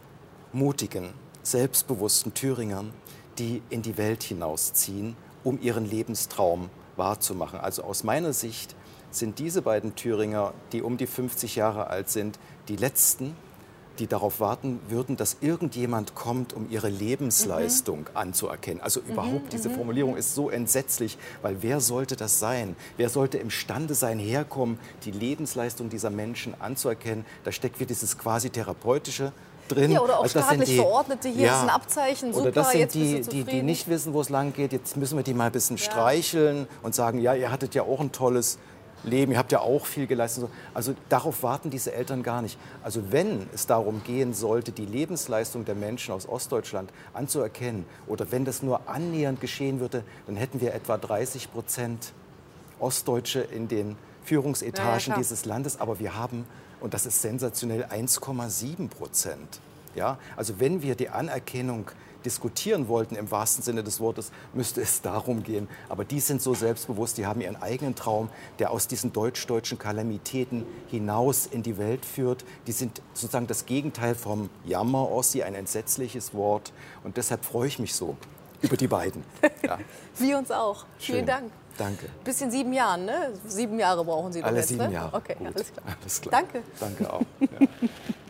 mutigen, selbstbewussten Thüringern, die in die Welt hinausziehen, um ihren Lebenstraum wahrzumachen. Also aus meiner Sicht sind diese beiden Thüringer, die um die fünfzig Jahre alt sind, die letzten, die darauf warten würden, dass irgendjemand kommt, um ihre Lebensleistung mhm. anzuerkennen. Also mhm, überhaupt, diese mhm. Formulierung ist so entsetzlich, weil wer sollte das sein? Wer sollte imstande sein, herkommen, die Lebensleistung dieser Menschen anzuerkennen? Da steckt wieder dieses quasi Therapeutische drin. Ja, oder auch also staatlich die, Verordnete, hier ja, ist ein Abzeichen, super, oder das sind jetzt die, bist du die, zufrieden. die nicht wissen, wo es lang geht, jetzt müssen wir die mal ein bisschen ja. streicheln und sagen, ja, ihr hattet ja auch ein tolles Leben, ihr habt ja auch viel geleistet. Also darauf warten diese Eltern gar nicht. Also wenn es darum gehen sollte, die Lebensleistung der Menschen aus Ostdeutschland anzuerkennen oder wenn das nur annähernd geschehen würde, dann hätten wir etwa dreißig Prozent Ostdeutsche in den Führungsetagen ja, dieses Landes. Aber wir haben, und das ist sensationell, eins Komma sieben Prozent. Ja? Also wenn wir die Anerkennung diskutieren wollten, im wahrsten Sinne des Wortes, müsste es darum gehen. Aber die sind so selbstbewusst, die haben ihren eigenen Traum, der aus diesen deutsch-deutschen Kalamitäten hinaus in die Welt führt. Die sind sozusagen das Gegenteil vom Jammer-Ossi, ein entsetzliches Wort. Und deshalb freue ich mich so über die beiden. Ja. Wir uns auch. Schön. Vielen Dank. Danke. Bis in sieben Jahren, ne? Sieben Jahre brauchen Sie doch Alle jetzt, sieben ne? Jahre. Okay, Gut. alles klar. Alles klar. Danke. Danke auch. Ja.